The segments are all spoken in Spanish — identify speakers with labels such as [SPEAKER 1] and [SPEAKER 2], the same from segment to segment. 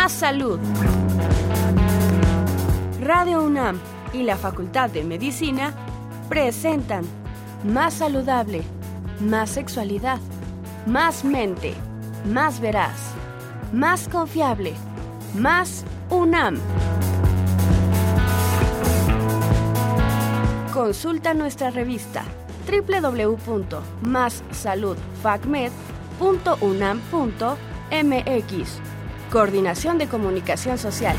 [SPEAKER 1] Más salud. Radio UNAM y la Facultad de Medicina presentan Más saludable, más sexualidad, más mente, más veraz, más confiable, más UNAM. Consulta nuestra revista www.massaludfacmed.unam.mx. Coordinación de Comunicación Social.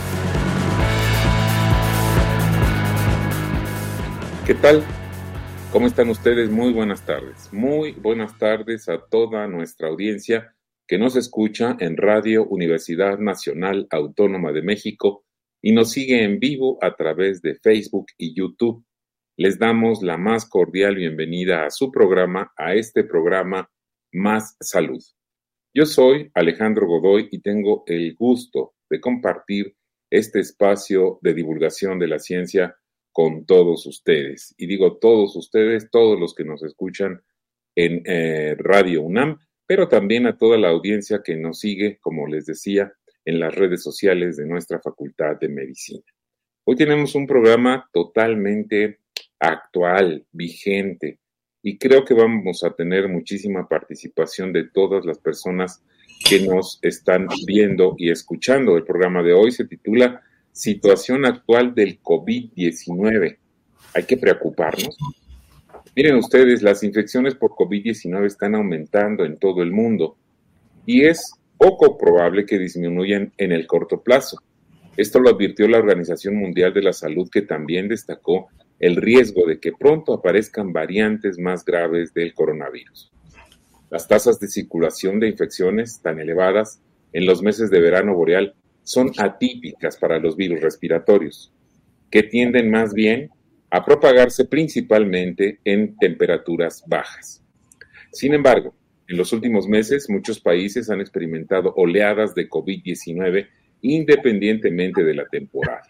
[SPEAKER 2] ¿Qué tal? ¿Cómo están ustedes? Muy buenas tardes. Muy buenas tardes a toda nuestra audiencia que nos escucha en Radio Universidad Nacional Autónoma de México y nos sigue en vivo a través de Facebook y YouTube. Les damos la más cordial bienvenida a su programa, a este programa Más Salud. Yo soy Alejandro Godoy y tengo el gusto de compartir este espacio de divulgación de la ciencia con todos ustedes. Y digo todos ustedes, todos los que nos escuchan en Radio UNAM, pero también a toda la audiencia que nos sigue, como les decía, en las redes sociales de nuestra Facultad de Medicina. Hoy tenemos un programa totalmente actual, vigente, y creo que vamos a tener muchísima participación de todas las personas que nos están viendo y escuchando. El programa de hoy se titula Situación actual del COVID-19. ¿Hay que preocuparnos? Miren ustedes, las infecciones por COVID-19 están aumentando en todo el mundo y es poco probable que disminuyan en el corto plazo. Esto lo advirtió la Organización Mundial de la Salud, que también destacó el riesgo de que pronto aparezcan variantes más graves del coronavirus. Las tasas de circulación de infecciones tan elevadas en los meses de verano boreal son atípicas para los virus respiratorios, que tienden más bien a propagarse principalmente en temperaturas bajas. Sin embargo, en los últimos meses muchos países han experimentado oleadas de COVID-19 independientemente de la temporada.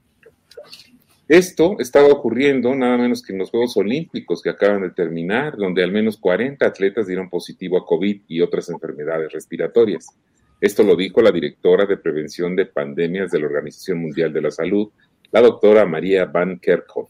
[SPEAKER 2] Esto estaba ocurriendo nada menos que en los Juegos Olímpicos que acaban de terminar, donde al menos 40 atletas dieron positivo a COVID y otras enfermedades respiratorias. Esto lo dijo la directora de Prevención de Pandemias de la Organización Mundial de la Salud, la doctora María Van Kerkhove.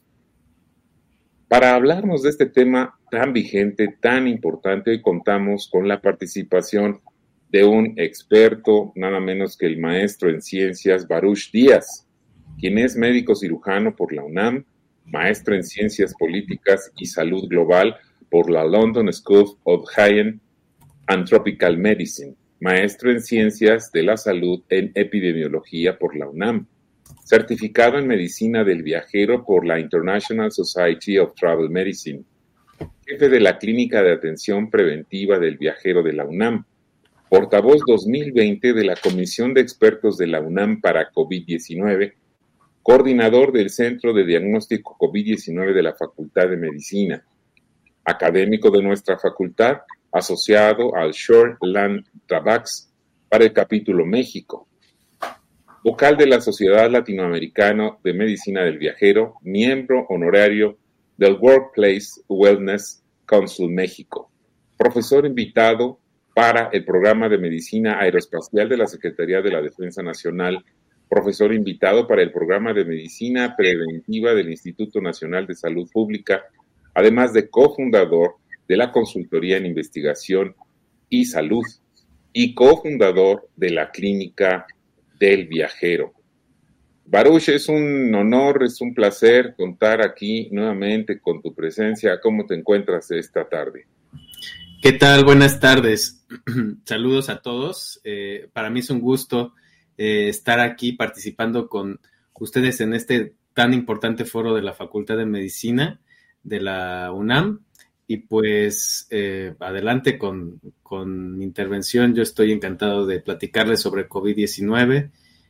[SPEAKER 2] Para hablarnos de este tema tan vigente, tan importante, hoy contamos con la participación de un experto, nada menos que el maestro en ciencias Baruch Díaz, quien es médico cirujano por la UNAM, maestro en ciencias políticas y salud global por la London School of Hygiene and Tropical Medicine, maestro en ciencias de la salud en epidemiología por la UNAM, certificado en medicina del viajero por la International Society of Travel Medicine, jefe de la Clínica de Atención Preventiva del Viajero de la UNAM, portavoz 2020 de la Comisión de Expertos de la UNAM para COVID-19, coordinador del Centro de Diagnóstico COVID-19 de la Facultad de Medicina, académico de nuestra facultad, asociado al Shoreland Tabacs para el capítulo México, vocal de la Sociedad Latinoamericana de Medicina del Viajero, miembro honorario del Workplace Wellness Council México, profesor invitado para el programa de Medicina Aeroespacial de la Secretaría de la Defensa Nacional, profesor invitado para el programa de Medicina Preventiva del Instituto Nacional de Salud Pública, además de cofundador de la Consultoría en Investigación y Salud y cofundador de la Clínica del Viajero. Baruch, es un honor, es un placer contar aquí nuevamente con tu presencia. ¿Cómo te encuentras esta tarde?
[SPEAKER 3] ¿Qué tal? Buenas tardes. Saludos a todos. Para mí es un gusto estar aquí participando con ustedes en este tan importante foro de la Facultad de Medicina de la UNAM. Y pues adelante con mi intervención. Yo estoy encantado de platicarles sobre COVID-19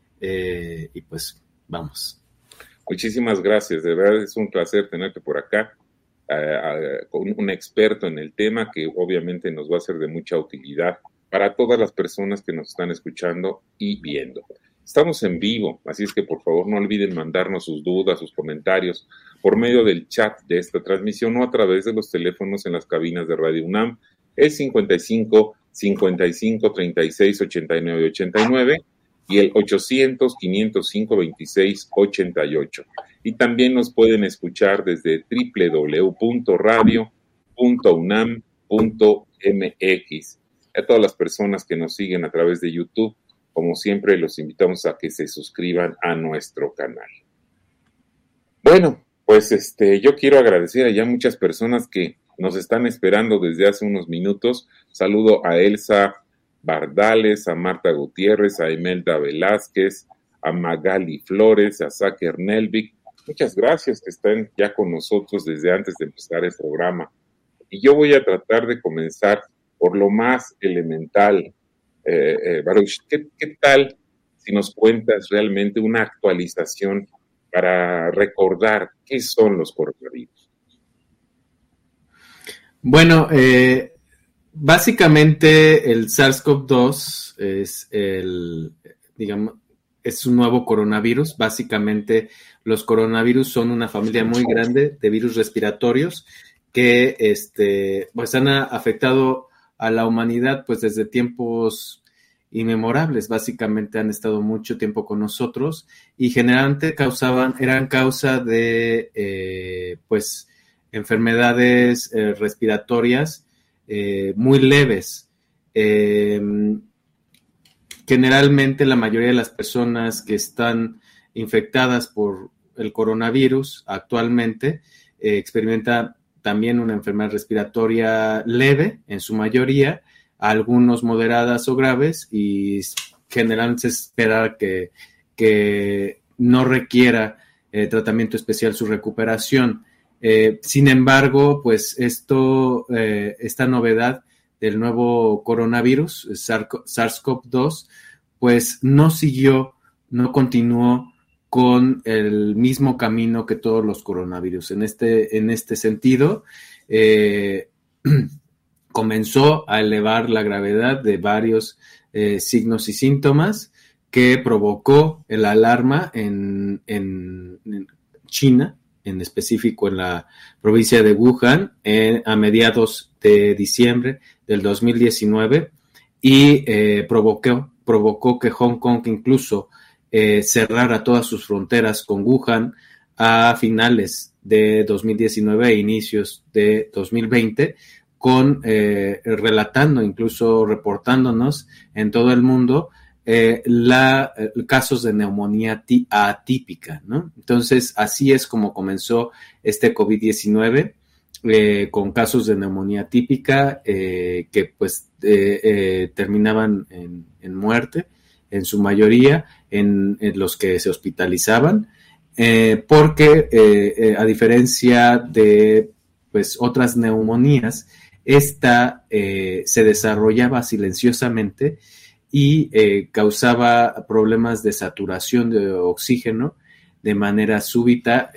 [SPEAKER 3] y pues vamos.
[SPEAKER 2] Muchísimas gracias, de verdad es un placer tenerte por acá, con un experto en el tema que obviamente nos va a ser de mucha utilidad para todas las personas que nos están escuchando y viendo. Estamos en vivo, así es que por favor no olviden mandarnos sus dudas, sus comentarios por medio del chat de esta transmisión o a través de los teléfonos en las cabinas de Radio UNAM, el 55 55 36 89 89 y el 800-505-2688. Y también nos pueden escuchar desde www.radio.unam.mx. A todas las personas que nos siguen a través de YouTube, como siempre, los invitamos a que se suscriban a nuestro canal. Bueno, pues yo quiero agradecer a ya muchas personas que nos están esperando desde hace unos minutos. Saludo a Elsa Bardales, a Marta Gutiérrez, a Imelda Velázquez, a Magali Flores, a Saker Nelvik. Muchas gracias que están ya con nosotros desde antes de empezar el programa. Y yo voy a tratar de comenzar por lo más elemental. Baruch, ¿qué tal si nos cuentas realmente una actualización para recordar qué son los coronavirus?
[SPEAKER 3] Bueno, básicamente el SARS-CoV-2 es un nuevo coronavirus. Básicamente los coronavirus son una familia muy grande de virus respiratorios que pues han afectado a la humanidad pues desde tiempos inmemorables. Básicamente han estado mucho tiempo con nosotros y generalmente eran causa de pues enfermedades respiratorias muy leves. Generalmente la mayoría de las personas que están infectadas por el coronavirus actualmente experimentan también una enfermedad respiratoria leve en su mayoría, algunos moderadas o graves, y generalmente se espera que no requiera tratamiento especial su recuperación. Sin embargo, pues esta novedad del nuevo coronavirus, SARS-CoV-2, pues no continuó con el mismo camino que todos los coronavirus. En este sentido, comenzó a elevar la gravedad de varios signos y síntomas que provocó la alarma en China, en específico en la provincia de Wuhan, a mediados de diciembre del 2019, y provocó que Hong Kong incluso cerrara todas sus fronteras con Wuhan a finales de 2019 e inicios de 2020, relatando, incluso reportándonos en todo el mundo casos de neumonía atípica, ¿no? Entonces, así es como comenzó este COVID-19, con casos de neumonía atípica que pues terminaban en muerte, en su mayoría, en los que se hospitalizaban, porque a diferencia de pues otras neumonías, esta se desarrollaba silenciosamente y causaba problemas de saturación de oxígeno de manera súbita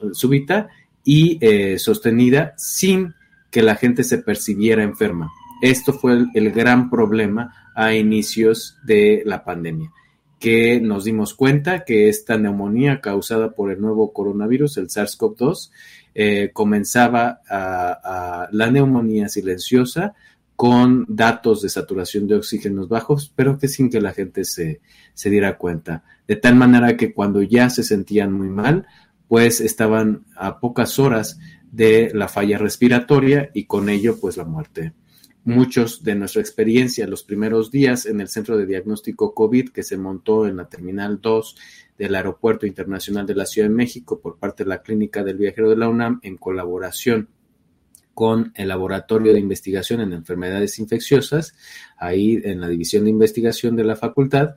[SPEAKER 3] y sostenida sin que la gente se percibiera enferma. Esto fue el gran problema a inicios de la pandemia, que nos dimos cuenta que esta neumonía causada por el nuevo coronavirus, el SARS-CoV-2, comenzaba a la neumonía silenciosa con datos de saturación de oxígenos bajos, pero que sin que la gente se diera cuenta. De tal manera que cuando ya se sentían muy mal, pues estaban a pocas horas de la falla respiratoria y con ello pues la muerte. Muchos de nuestra experiencia los primeros días en el Centro de Diagnóstico COVID que se montó en la Terminal 2 del Aeropuerto Internacional de la Ciudad de México por parte de la Clínica del Viajero de la UNAM en colaboración con el Laboratorio de Investigación en Enfermedades Infecciosas, ahí en la División de Investigación de la Facultad,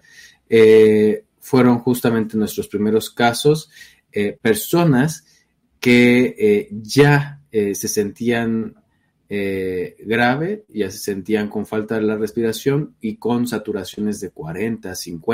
[SPEAKER 3] fueron justamente nuestros primeros casos, personas que ya se sentían grave, ya se sentían con falta de la respiración y con saturaciones de 40,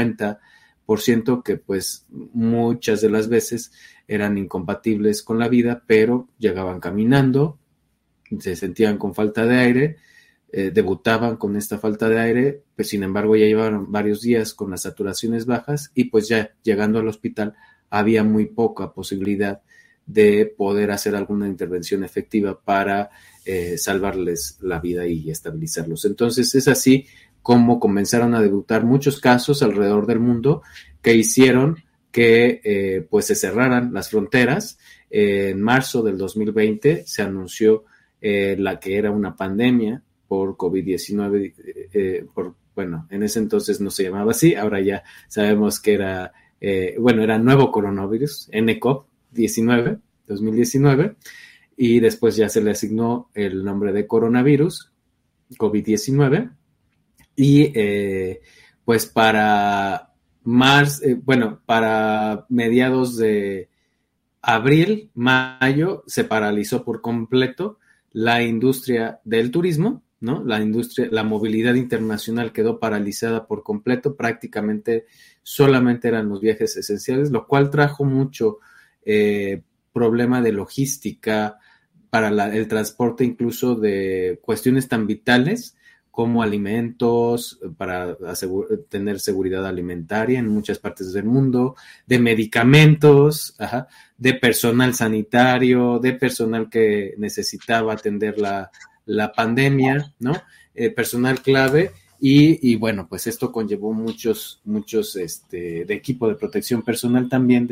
[SPEAKER 3] 50%, que pues muchas de las veces eran incompatibles con la vida, pero llegaban caminando, se sentían con falta de aire, debutaban con esta falta de aire, pues sin embargo ya llevaban varios días con las saturaciones bajas y pues ya llegando al hospital había muy poca posibilidad de poder hacer alguna intervención efectiva para salvarles la vida y estabilizarlos. Entonces es así cómo comenzaron a debutar muchos casos alrededor del mundo que hicieron que pues se cerraran las fronteras. En marzo del 2020 se anunció la que era una pandemia por COVID-19, bueno, en ese entonces no se llamaba así, ahora ya sabemos que era, era nuevo coronavirus, nCoV 2019, y después ya se le asignó el nombre de coronavirus, COVID-19, y pues para para mediados de abril, mayo, se paralizó por completo la industria del turismo, ¿no? La movilidad internacional quedó paralizada por completo, prácticamente solamente eran los viajes esenciales, lo cual trajo mucho problema de logística para el transporte, incluso de cuestiones tan vitales como alimentos, para tener seguridad alimentaria en muchas partes del mundo, de medicamentos, de personal sanitario, de personal que necesitaba atender la pandemia, ¿no? Personal clave y bueno, pues esto conllevó muchos de equipo de protección personal también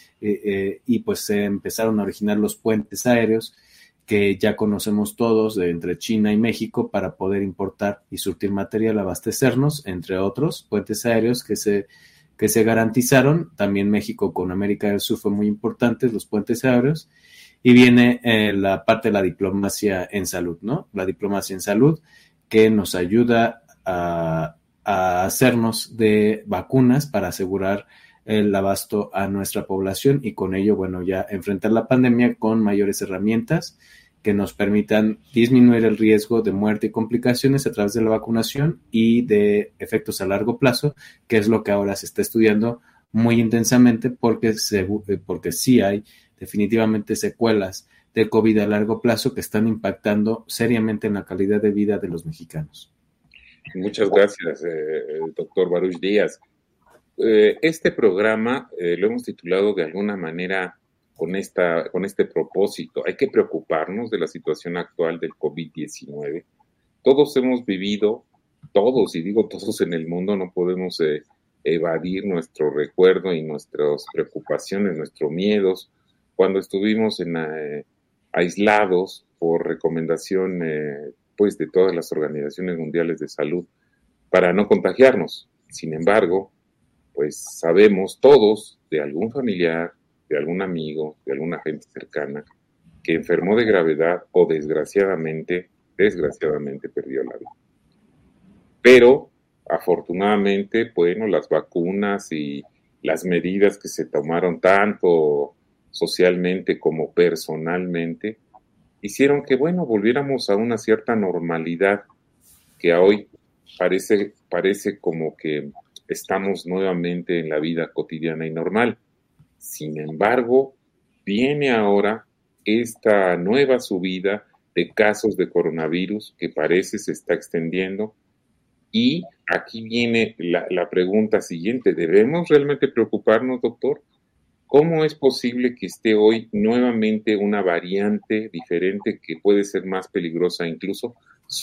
[SPEAKER 3] y pues se empezaron a originar los puentes aéreos que ya conocemos todos entre China y México para poder importar y surtir material, abastecernos, entre otros puentes aéreos que se garantizaron. También México con América del Sur fue muy importante, los puentes aéreos. Y viene la parte de la diplomacia en salud, ¿no? La diplomacia en salud que nos ayuda a hacernos de vacunas para asegurar el abasto a nuestra población y con ello, bueno, ya enfrentar la pandemia con mayores herramientas que nos permitan disminuir el riesgo de muerte y complicaciones a través de la vacunación y de efectos a largo plazo, que es lo que ahora se está estudiando muy intensamente porque sí hay definitivamente secuelas de COVID a largo plazo que están impactando seriamente en la calidad de vida de los mexicanos.
[SPEAKER 2] Muchas gracias, doctor Baruch Díaz. Este programa lo hemos titulado de alguna manera con este propósito. Hay que preocuparnos de la situación actual del COVID-19. Todos hemos vivido, y digo todos en el mundo, no podemos evadir nuestro recuerdo y nuestras preocupaciones, nuestros miedos, cuando estuvimos aislados por recomendación pues de todas las organizaciones mundiales de salud para no contagiarnos. Sin embargo, pues sabemos todos de algún familiar, de algún amigo, de alguna gente cercana que enfermó de gravedad o desgraciadamente perdió la vida. Pero afortunadamente, bueno, las vacunas y las medidas que se tomaron tanto socialmente como personalmente hicieron que, bueno, volviéramos a una cierta normalidad que hoy parece como que estamos nuevamente en la vida cotidiana y normal. Sin embargo, viene ahora esta nueva subida de casos de coronavirus que parece se está extendiendo. Y aquí viene la pregunta siguiente. ¿Debemos realmente preocuparnos, doctor? ¿Cómo es posible que esté hoy nuevamente una variante diferente que puede ser más peligrosa incluso?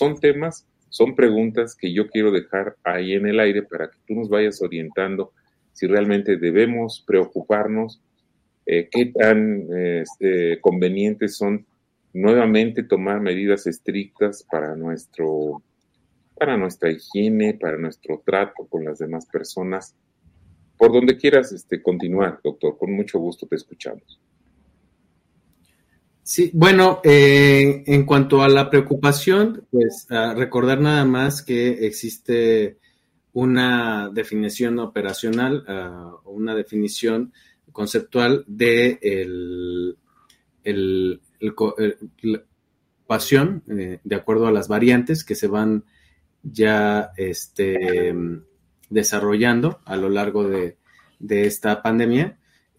[SPEAKER 2] Son preguntas que yo quiero dejar ahí en el aire para que tú nos vayas orientando si realmente debemos preocuparnos, qué tan convenientes son nuevamente tomar medidas estrictas para nuestra higiene, para nuestro trato con las demás personas. Por donde quieras continuar, doctor, con mucho gusto te escuchamos.
[SPEAKER 3] Sí, bueno, en cuanto a la preocupación, pues recordar nada más que existe una definición operacional, una definición conceptual de la ocupación de acuerdo a las variantes que se van ya desarrollando a lo largo de esta pandemia.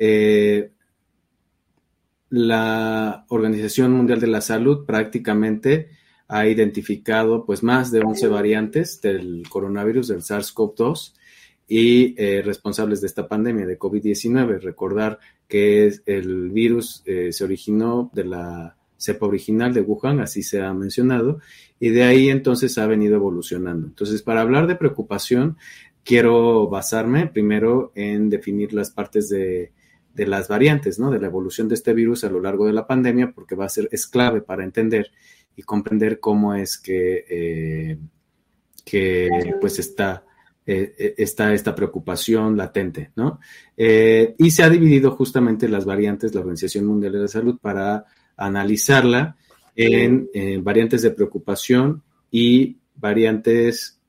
[SPEAKER 3] La Organización Mundial de la Salud prácticamente ha identificado pues más de 11 variantes del coronavirus, del SARS-CoV-2 y responsables de esta pandemia de COVID-19. Recordar que el virus se originó de la cepa original de Wuhan, así se ha mencionado, y de ahí entonces ha venido evolucionando. Entonces, para hablar de preocupación, quiero basarme primero en definir las partes de las variantes, ¿no? De la evolución de este virus a lo largo de la pandemia, porque es clave para entender y comprender cómo es que pues está esta preocupación latente, ¿no? Y se ha dividido justamente las variantes, la Organización Mundial de la Salud, para analizarla en variantes de preocupación y variantes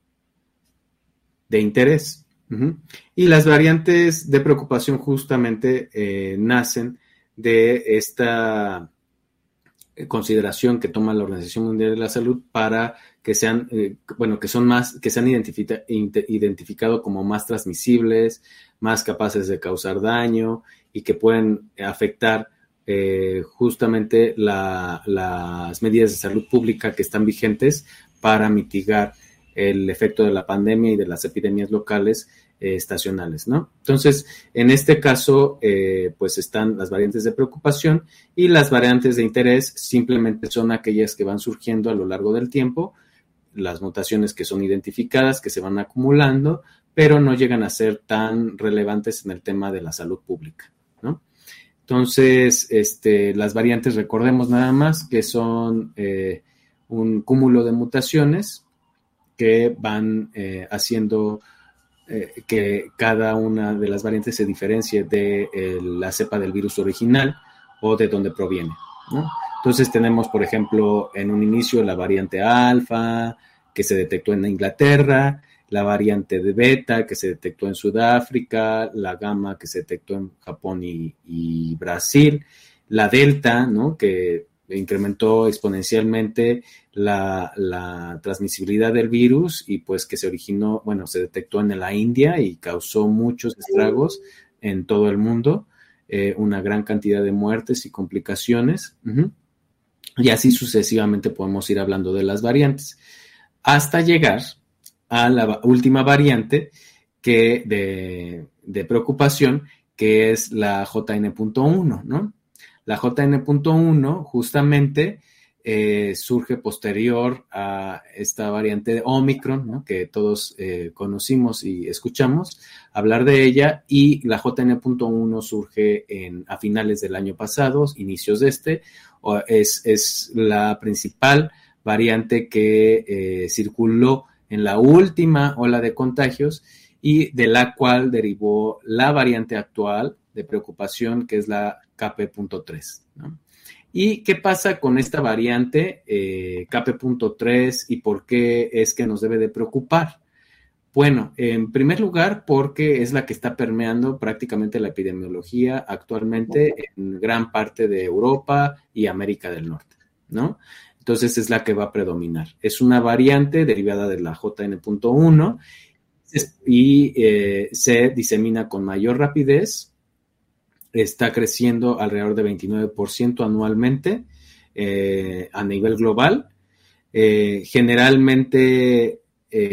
[SPEAKER 3] de interés. Uh-huh. Y las variantes de preocupación justamente nacen de esta consideración que toma la Organización Mundial de la Salud para que sean, que se han identificado como más transmisibles, más capaces de causar daño y que pueden afectar justamente las medidas de salud pública que están vigentes para mitigar el efecto de la pandemia y de las epidemias locales estacionales, ¿no? Entonces, en este caso, pues están las variantes de preocupación y las variantes de interés simplemente son aquellas que van surgiendo a lo largo del tiempo, las mutaciones que son identificadas, que se van acumulando, pero no llegan a ser tan relevantes en el tema de la salud pública, ¿no? Entonces, las variantes, recordemos nada más que son un cúmulo de mutaciones que van haciendo que cada una de las variantes se diferencie de la cepa del virus original o de donde proviene, ¿no? Entonces tenemos, por ejemplo, en un inicio la variante alfa, que se detectó en Inglaterra, la variante de beta, que se detectó en Sudáfrica, la gamma, que se detectó en Japón y Brasil, la delta, ¿no? Que incrementó exponencialmente la transmisibilidad del virus y pues que se detectó en la India y causó muchos estragos en todo el mundo, una gran cantidad de muertes y complicaciones. Uh-huh. Y así sucesivamente podemos ir hablando de las variantes, hasta llegar a la última variante de preocupación, que es la JN.1, ¿no? La JN.1 justamente surge posterior a esta variante de Omicron, ¿no? Que todos conocimos y escuchamos hablar de ella, y la JN.1 surge a finales del año pasado, inicios de es la principal variante que circuló en la última ola de contagios y de la cual derivó la variante actual de preocupación, que es la KP.3, ¿no? ¿Y qué pasa con esta variante KP.3 y por qué es que nos debe de preocupar? Bueno, en primer lugar, porque es la que está permeando prácticamente la epidemiología actualmente en gran parte de Europa y América del Norte, ¿no? Entonces es la que va a predominar. Es una variante derivada de la JN.1 y se disemina con mayor rapidez. Está creciendo alrededor de 29% anualmente a nivel global. Generalmente,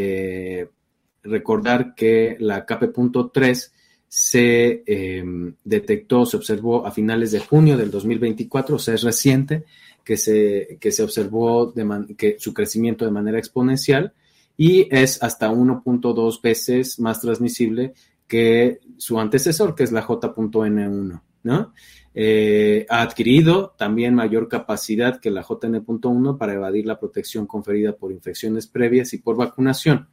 [SPEAKER 3] recordar que la KP.3 se detectó, se observó a finales de junio del 2024, o sea, es reciente que se observó que su crecimiento de manera exponencial y es hasta 1.2 veces más transmisible que su antecesor, que es la J.N1, ¿no? Ha adquirido también mayor capacidad que la JN.1 para evadir la protección conferida por infecciones previas y por vacunación.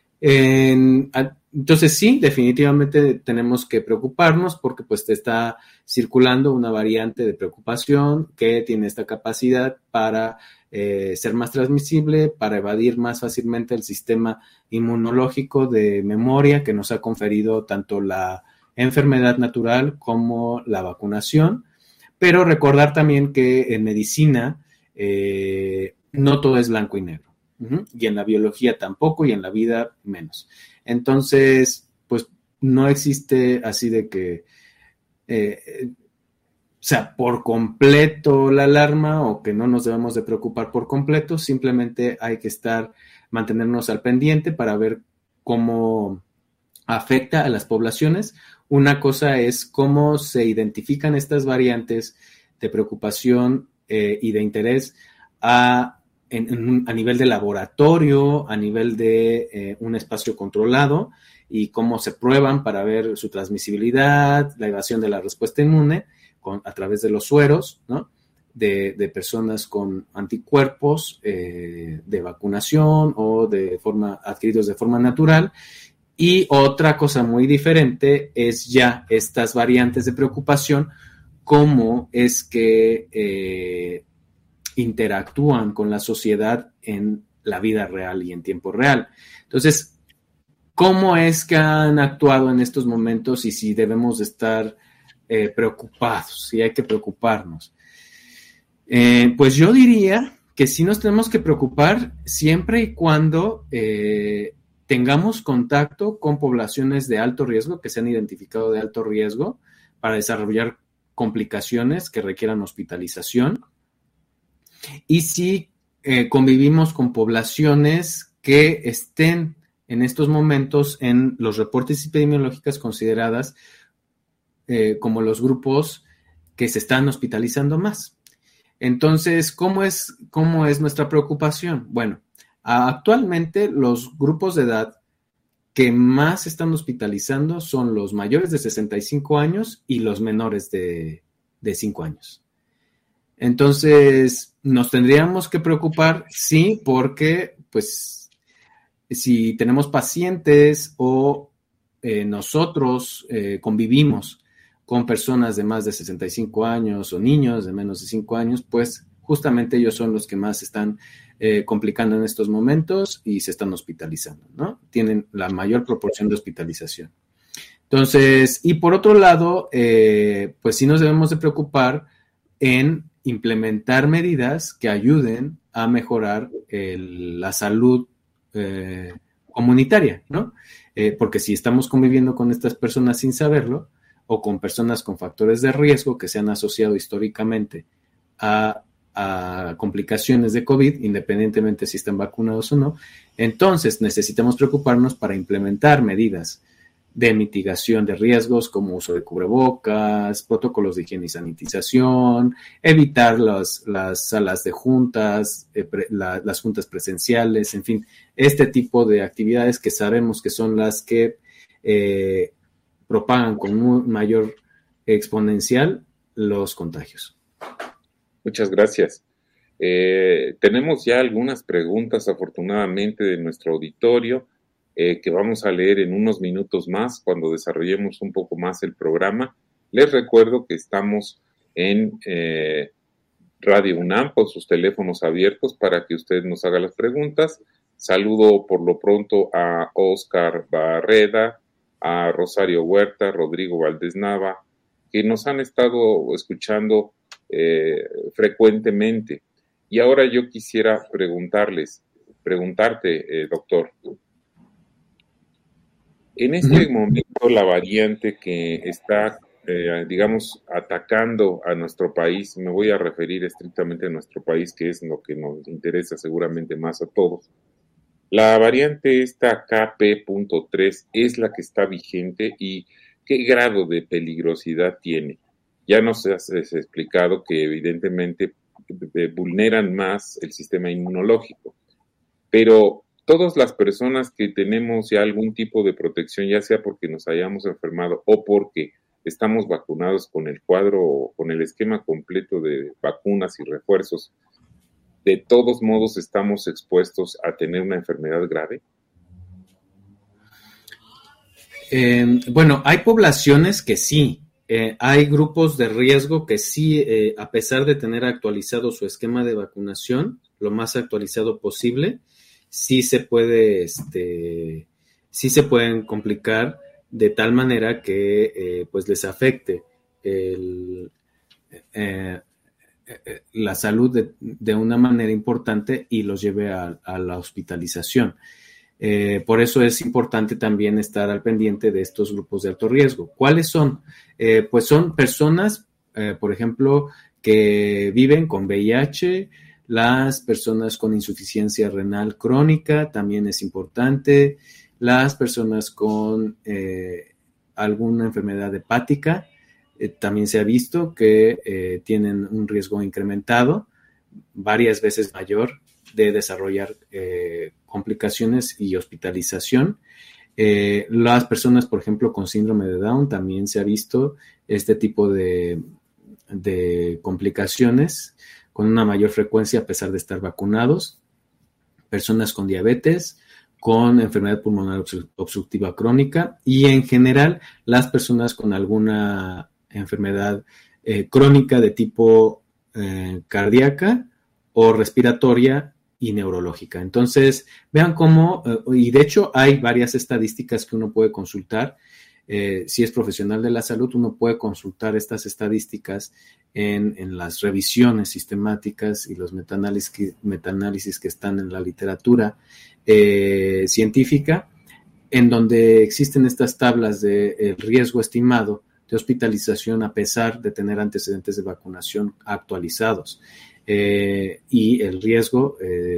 [SPEAKER 3] Entonces sí, definitivamente tenemos que preocuparnos porque pues te está circulando una variante de preocupación que tiene esta capacidad para ser más transmisible, para evadir más fácilmente el sistema inmunológico de memoria que nos ha conferido tanto la enfermedad natural como la vacunación. Pero recordar también que en medicina no todo es blanco y negro. Uh-huh. Y en la biología tampoco, y en la vida menos. Entonces, pues no existe así de que, por completo la alarma o que no nos debemos de preocupar por completo, simplemente hay que mantenernos al pendiente para ver cómo afecta a las poblaciones. Una cosa es cómo se identifican estas variantes de preocupación y de interés a nivel de laboratorio, a nivel de un espacio controlado y cómo se prueban para ver su transmisibilidad, la evasión de la respuesta inmune a través de los sueros, ¿no? De personas con anticuerpos de vacunación o adquiridos de forma natural. Y otra cosa muy diferente es ya estas variantes de preocupación, cómo es que interactúan con la sociedad en la vida real y en tiempo real. Entonces, ¿cómo es que han actuado en estos momentos y si debemos de estar preocupados, si hay que preocuparnos? Pues yo diría que sí nos tenemos que preocupar siempre y cuando tengamos contacto con poblaciones de alto riesgo, que se han identificado de alto riesgo, para desarrollar complicaciones que requieran hospitalización. Y si convivimos con poblaciones que estén en estos momentos en los reportes epidemiológicos consideradas como los grupos que se están hospitalizando más. Entonces, ¿cómo es nuestra preocupación? Bueno, actualmente los grupos de edad que más se están hospitalizando son los mayores de 65 años y los menores de 5 años. Entonces, nos tendríamos que preocupar, sí, porque, pues, si tenemos pacientes o nosotros convivimos con personas de más de 65 años o niños de menos de 5 años, pues, justamente ellos son los que más se están complicando en estos momentos y se están hospitalizando, ¿no? Tienen la mayor proporción de hospitalización. Entonces, y por otro lado, pues sí nos debemos de preocupar en implementar medidas que ayuden a mejorar la salud comunitaria, ¿no? Porque si estamos conviviendo con estas personas sin saberlo o con personas con factores de riesgo que se han asociado históricamente a complicaciones de COVID, independientemente si están vacunados o no, entonces necesitamos preocuparnos para implementar medidas de mitigación de riesgos como uso de cubrebocas, protocolos de higiene y sanitización, evitar las salas de juntas, las juntas presenciales, en fin, este tipo de actividades que sabemos que son las que propagan con un mayor exponencial los contagios.
[SPEAKER 2] Muchas gracias. Tenemos ya algunas preguntas, afortunadamente, de nuestro auditorio. Que vamos a leer en unos minutos más cuando desarrollemos un poco más el programa. Les recuerdo que estamos en Radio UNAM con sus teléfonos abiertos para que usted nos haga las preguntas. Saludo por lo pronto a Oscar Barreda, a Rosario Huerta, Rodrigo Valdés Nava, que nos han estado escuchando frecuentemente. Y ahora yo quisiera preguntarte, doctor, en este momento la variante que está, atacando a nuestro país, me voy a referir estrictamente a nuestro país, que es lo que nos interesa seguramente más a todos. La variante esta KP.3 es la que está vigente y ¿qué grado de peligrosidad tiene? Ya nos has explicado que evidentemente vulneran más el sistema inmunológico, pero todas las personas que tenemos ya algún tipo de protección, ya sea porque nos hayamos enfermado o porque estamos vacunados con el cuadro o con el esquema completo de vacunas y refuerzos, ¿de todos modos estamos expuestos a tener una enfermedad grave?
[SPEAKER 3] Bueno, hay poblaciones que sí. Hay grupos de riesgo que sí, a pesar de tener actualizado su esquema de vacunación, lo más actualizado posible, sí se pueden complicar de tal manera que pues les afecte la salud de una manera importante y los lleve a la hospitalización. Por eso es importante también estar al pendiente de estos grupos de alto riesgo. ¿Cuáles son? Pues son personas, por ejemplo, que viven con VIH, las personas con insuficiencia renal crónica también es importante, las personas con alguna enfermedad hepática, también se ha visto que tienen un riesgo incrementado, varias veces mayor, de desarrollar complicaciones y hospitalización. Las personas, por ejemplo, con síndrome de Down, también se ha visto este tipo de complicaciones con una mayor frecuencia a pesar de estar vacunados. Personas con diabetes, con enfermedad pulmonar obstructiva crónica y en general las personas con alguna enfermedad crónica de tipo cardíaca o respiratoria y neurológica. Entonces, vean cómo, y de hecho hay varias estadísticas que uno puede consultar. Si es profesional de la salud, uno puede consultar estas estadísticas en las revisiones sistemáticas y los metaanálisis que están en la literatura científica, en donde existen estas tablas de riesgo estimado de hospitalización a pesar de tener antecedentes de vacunación actualizados. Y el riesgo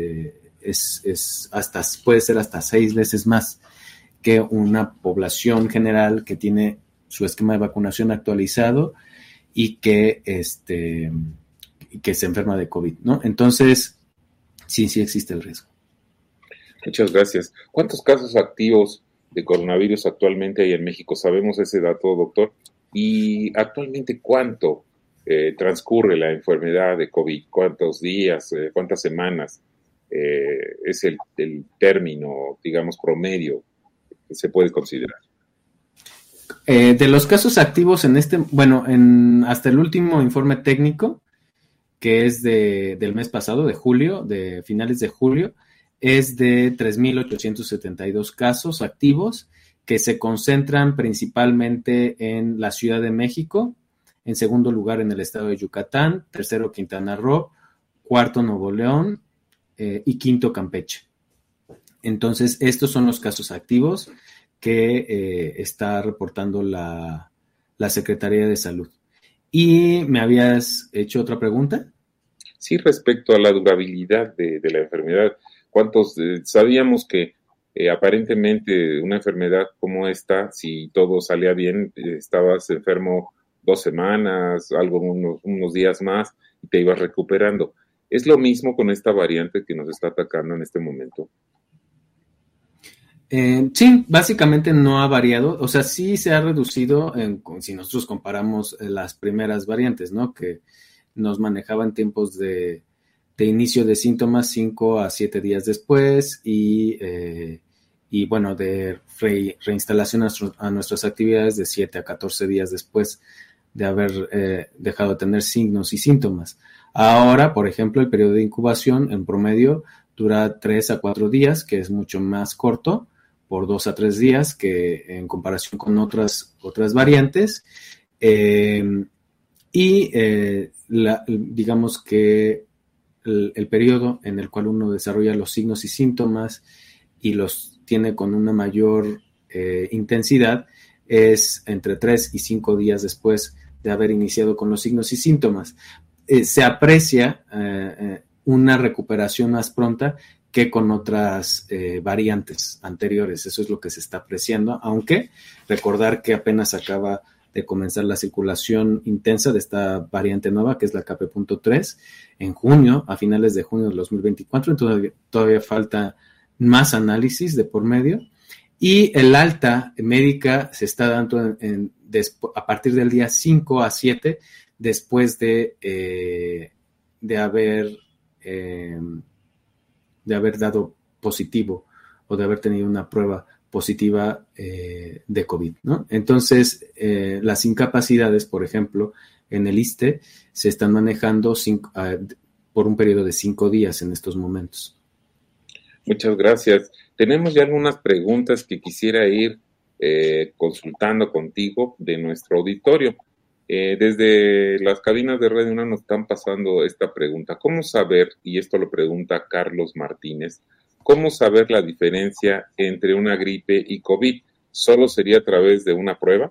[SPEAKER 3] puede ser hasta 6 veces más que una población general que tiene su esquema de vacunación actualizado y que se enferma de COVID, ¿no? Entonces, sí existe el riesgo.
[SPEAKER 2] Muchas gracias. ¿Cuántos casos activos de coronavirus actualmente hay en México? ¿Sabemos ese dato, doctor? Y actualmente, ¿cuánto transcurre la enfermedad de COVID? ¿Cuántos días, cuántas semanas es el término, digamos, promedio que se puede considerar?
[SPEAKER 3] De los casos activos hasta el último informe técnico, que es del mes pasado, de julio, de finales de julio, es de 3,872 casos activos que se concentran principalmente en la Ciudad de México, en segundo lugar en el estado de Yucatán, tercero Quintana Roo, cuarto Nuevo León y quinto Campeche. Entonces, estos son los casos activos que está reportando la Secretaría de Salud. ¿Y me habías hecho otra pregunta?
[SPEAKER 2] Sí, respecto a la durabilidad de la enfermedad. ¿Cuántos? Sabíamos que aparentemente una enfermedad como esta, si todo salía bien, estabas enfermo 2 semanas, unos días más, y te ibas recuperando. ¿Es lo mismo con esta variante que nos está atacando en este momento?
[SPEAKER 3] Sí, básicamente no ha variado, o sea, sí se ha reducido si nosotros comparamos las primeras variantes, ¿no? Que nos manejaban tiempos de inicio de síntomas 5 a 7 días después y bueno, de reinstalación a nuestras actividades de 7 a 14 días después de haber dejado de tener signos y síntomas. Ahora, por ejemplo, el periodo de incubación en promedio dura 3 a 4 días, que es mucho más corto, por 2 a 3 días, que en comparación con otras variantes. Digamos que el periodo en el cual uno desarrolla los signos y síntomas y los tiene con una mayor intensidad es entre 3 y 5 días después de haber iniciado con los signos y síntomas. Se aprecia una recuperación más pronta que con otras variantes anteriores. Eso es lo que se está apreciando, aunque recordar que apenas acaba de comenzar la circulación intensa de esta variante nueva, que es la KP.3, en junio, a finales de junio del 2024, entonces todavía falta más análisis de por medio, y el alta médica se está dando a partir del día 5 a 7, después de haber dado positivo o de haber tenido una prueba positiva de COVID, ¿no? Entonces, las incapacidades, por ejemplo, en el ISSSTE se están manejando por un periodo de 5 días en estos momentos.
[SPEAKER 2] Muchas gracias. Tenemos ya algunas preguntas que quisiera ir consultando contigo de nuestro auditorio. Desde las cabinas de Radio UNAM nos están pasando esta pregunta. ¿Cómo saber, y esto lo pregunta Carlos Martínez, cómo saber la diferencia entre una gripe y COVID? ¿Solo sería a través de una prueba?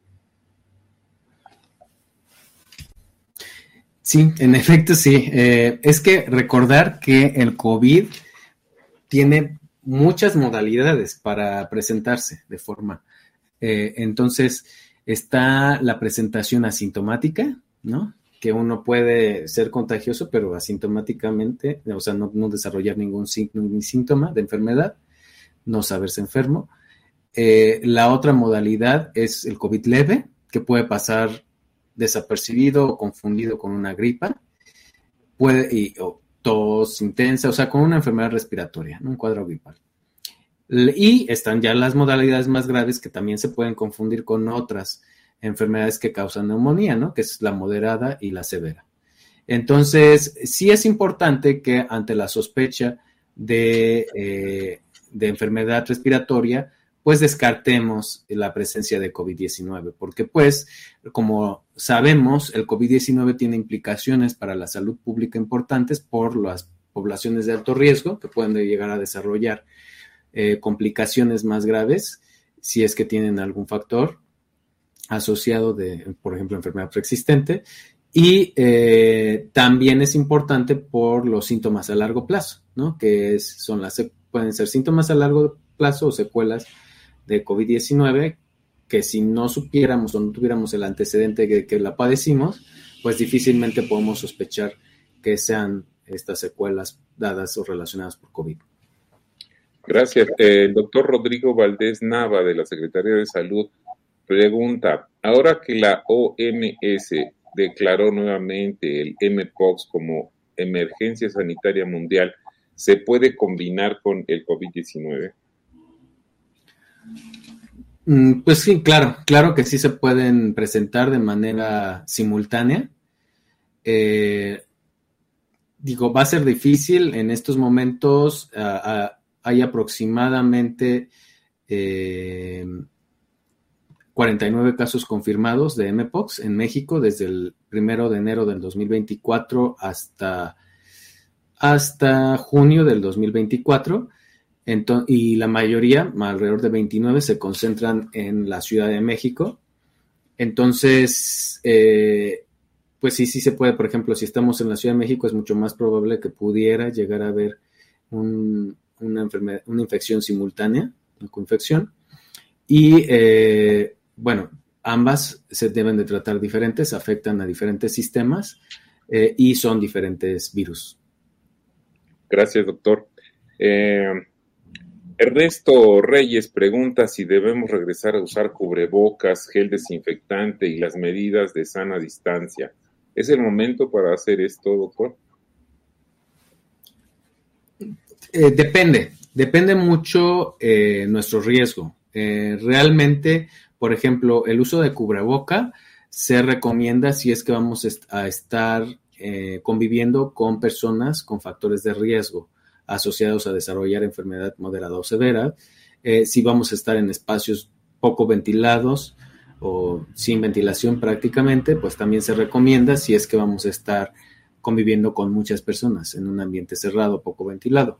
[SPEAKER 3] Sí, en efecto sí. Es que recordar que el COVID tiene muchas modalidades para presentarse de forma. Entonces, Está la presentación asintomática, ¿no? Que uno puede ser contagioso, pero asintomáticamente, o sea, no desarrollar ningún síntoma de enfermedad, no saberse enfermo. La otra modalidad es el COVID leve, que puede pasar desapercibido o confundido con una gripa, o tos intensa, o sea, con una enfermedad respiratoria, ¿no? Un cuadro gripal. Y están ya las modalidades más graves que también se pueden confundir con otras enfermedades que causan neumonía, ¿no? Que es la moderada y la severa. Entonces, sí es importante que ante la sospecha de enfermedad respiratoria, pues descartemos la presencia de COVID-19, porque pues, como sabemos, el COVID-19 tiene implicaciones para la salud pública importantes por las poblaciones de alto riesgo que pueden llegar a desarrollar complicaciones más graves si es que tienen algún factor asociado de, por ejemplo, enfermedad preexistente. Y también es importante por los síntomas a largo plazo, ¿no? Que pueden ser síntomas a largo plazo o secuelas de COVID-19 que si no supiéramos o no tuviéramos el antecedente de que la padecimos, pues difícilmente podemos sospechar que sean estas secuelas dadas o relacionadas por COVID.
[SPEAKER 2] Gracias. El doctor Rodrigo Valdés Nava, de la Secretaría de Salud, pregunta, ahora que la OMS declaró nuevamente el Mpox como emergencia sanitaria mundial, ¿se puede combinar con el COVID-19?
[SPEAKER 3] Pues sí, claro que sí se pueden presentar de manera simultánea. Va a ser difícil en estos momentos. Hay aproximadamente 49 casos confirmados de Mpox en México desde el 1 de enero del 2024 hasta junio del 2024. Y la mayoría, alrededor de 29, se concentran en la Ciudad de México. Entonces, pues sí se puede. Por ejemplo, si estamos en la Ciudad de México, es mucho más probable que pudiera llegar a haber una infección simultánea, una coinfección. Y, ambas se deben de tratar diferentes, afectan a diferentes sistemas y son diferentes virus.
[SPEAKER 2] Gracias, doctor. Ernesto Reyes pregunta si debemos regresar a usar cubrebocas, gel desinfectante y las medidas de sana distancia. ¿Es el momento para hacer esto, doctor?
[SPEAKER 3] Depende mucho nuestro riesgo. Realmente, por ejemplo, el uso de cubreboca se recomienda si es que vamos a estar conviviendo con personas con factores de riesgo asociados a desarrollar enfermedad moderada o severa, si vamos a estar en espacios poco ventilados o sin ventilación prácticamente, pues también se recomienda si es que vamos a estar conviviendo con muchas personas en un ambiente cerrado, poco ventilado.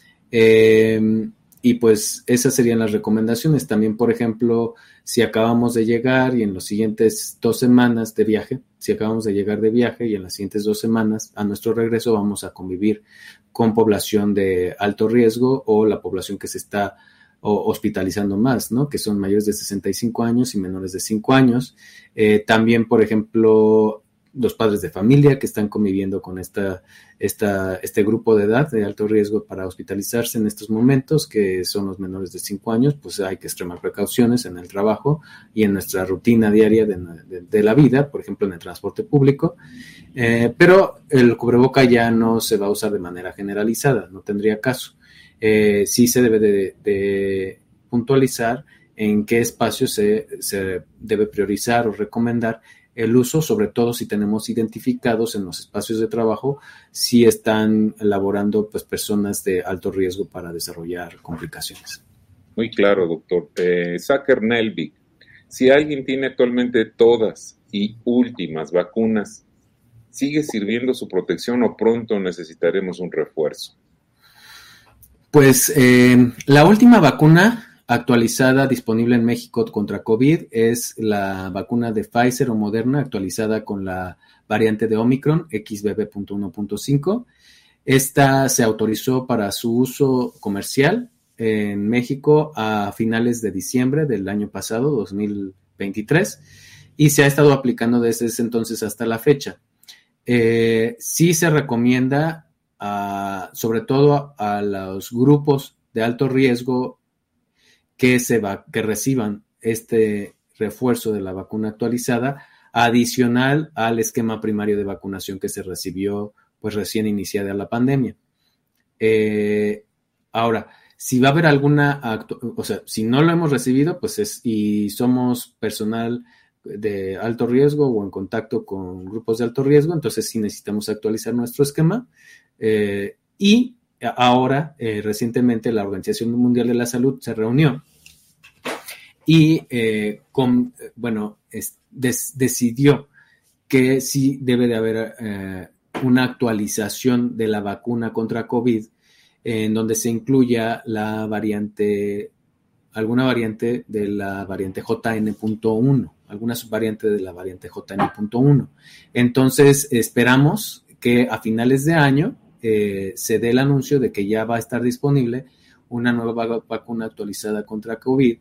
[SPEAKER 3] Y pues esas serían las recomendaciones. También, por ejemplo, si acabamos de llegar y en las siguientes 2 semanas de viaje, si acabamos de llegar de viaje y en las siguientes 2 semanas a nuestro regreso vamos a convivir con población de alto riesgo o la población que se está hospitalizando más, ¿no? Que son mayores de 65 años y menores de 5 años. También, por ejemplo, los padres de familia que están conviviendo con este grupo de edad de alto riesgo para hospitalizarse en estos momentos, que son los menores de 5 años, pues hay que extremar precauciones en el trabajo y en nuestra rutina diaria de la vida, por ejemplo, en el transporte público. Pero el cubreboca ya no se va a usar de manera generalizada, no tendría caso. Sí se debe de puntualizar en qué espacio se debe priorizar o recomendar el uso, sobre todo si tenemos identificados en los espacios de trabajo si están laborando pues personas de alto riesgo para desarrollar complicaciones.
[SPEAKER 2] Muy claro, doctor. Saker Nelvik, si alguien tiene actualmente todas y últimas vacunas, ¿sigue sirviendo su protección o pronto necesitaremos un refuerzo?
[SPEAKER 3] Pues la última vacuna actualizada disponible en México contra COVID es la vacuna de Pfizer o Moderna actualizada con la variante de Omicron XBB.1.5. Esta se autorizó para su uso comercial en México a finales de diciembre del año pasado, 2023 y se ha estado aplicando desde ese entonces hasta la fecha. Sí se recomienda, sobre todo a los grupos de alto riesgo que reciban este refuerzo de la vacuna actualizada, adicional al esquema primario de vacunación que se recibió pues recién iniciada la pandemia. Ahora, si va a haber si no lo hemos recibido, pues y somos personal de alto riesgo o en contacto con grupos de alto riesgo, entonces sí necesitamos actualizar nuestro esquema. Y ahora, recientemente, la Organización Mundial de la Salud se reunió y decidió que sí debe de haber una actualización de la vacuna contra COVID en donde se incluya alguna variante de la variante JN.1, alguna subvariante de la variante JN.1. Entonces, esperamos que a finales de año se dé el anuncio de que ya va a estar disponible una nueva vacuna actualizada contra COVID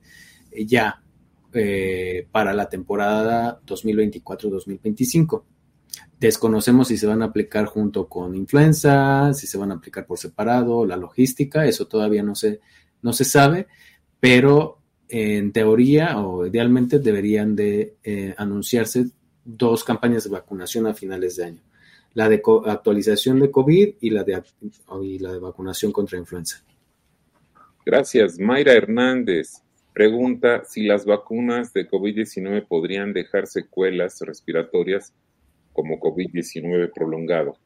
[SPEAKER 3] para la temporada 2024-2025. Desconocemos si se van a aplicar junto con influenza, si se van a aplicar por separado, la logística, eso todavía no se sabe, pero en teoría o idealmente deberían de anunciarse 2 campañas de vacunación a finales de año. La de actualización de COVID y la de vacunación contra influenza.
[SPEAKER 2] Gracias. Mayra Hernández pregunta si las vacunas de COVID-19 podrían dejar secuelas respiratorias como COVID-19 prolongado.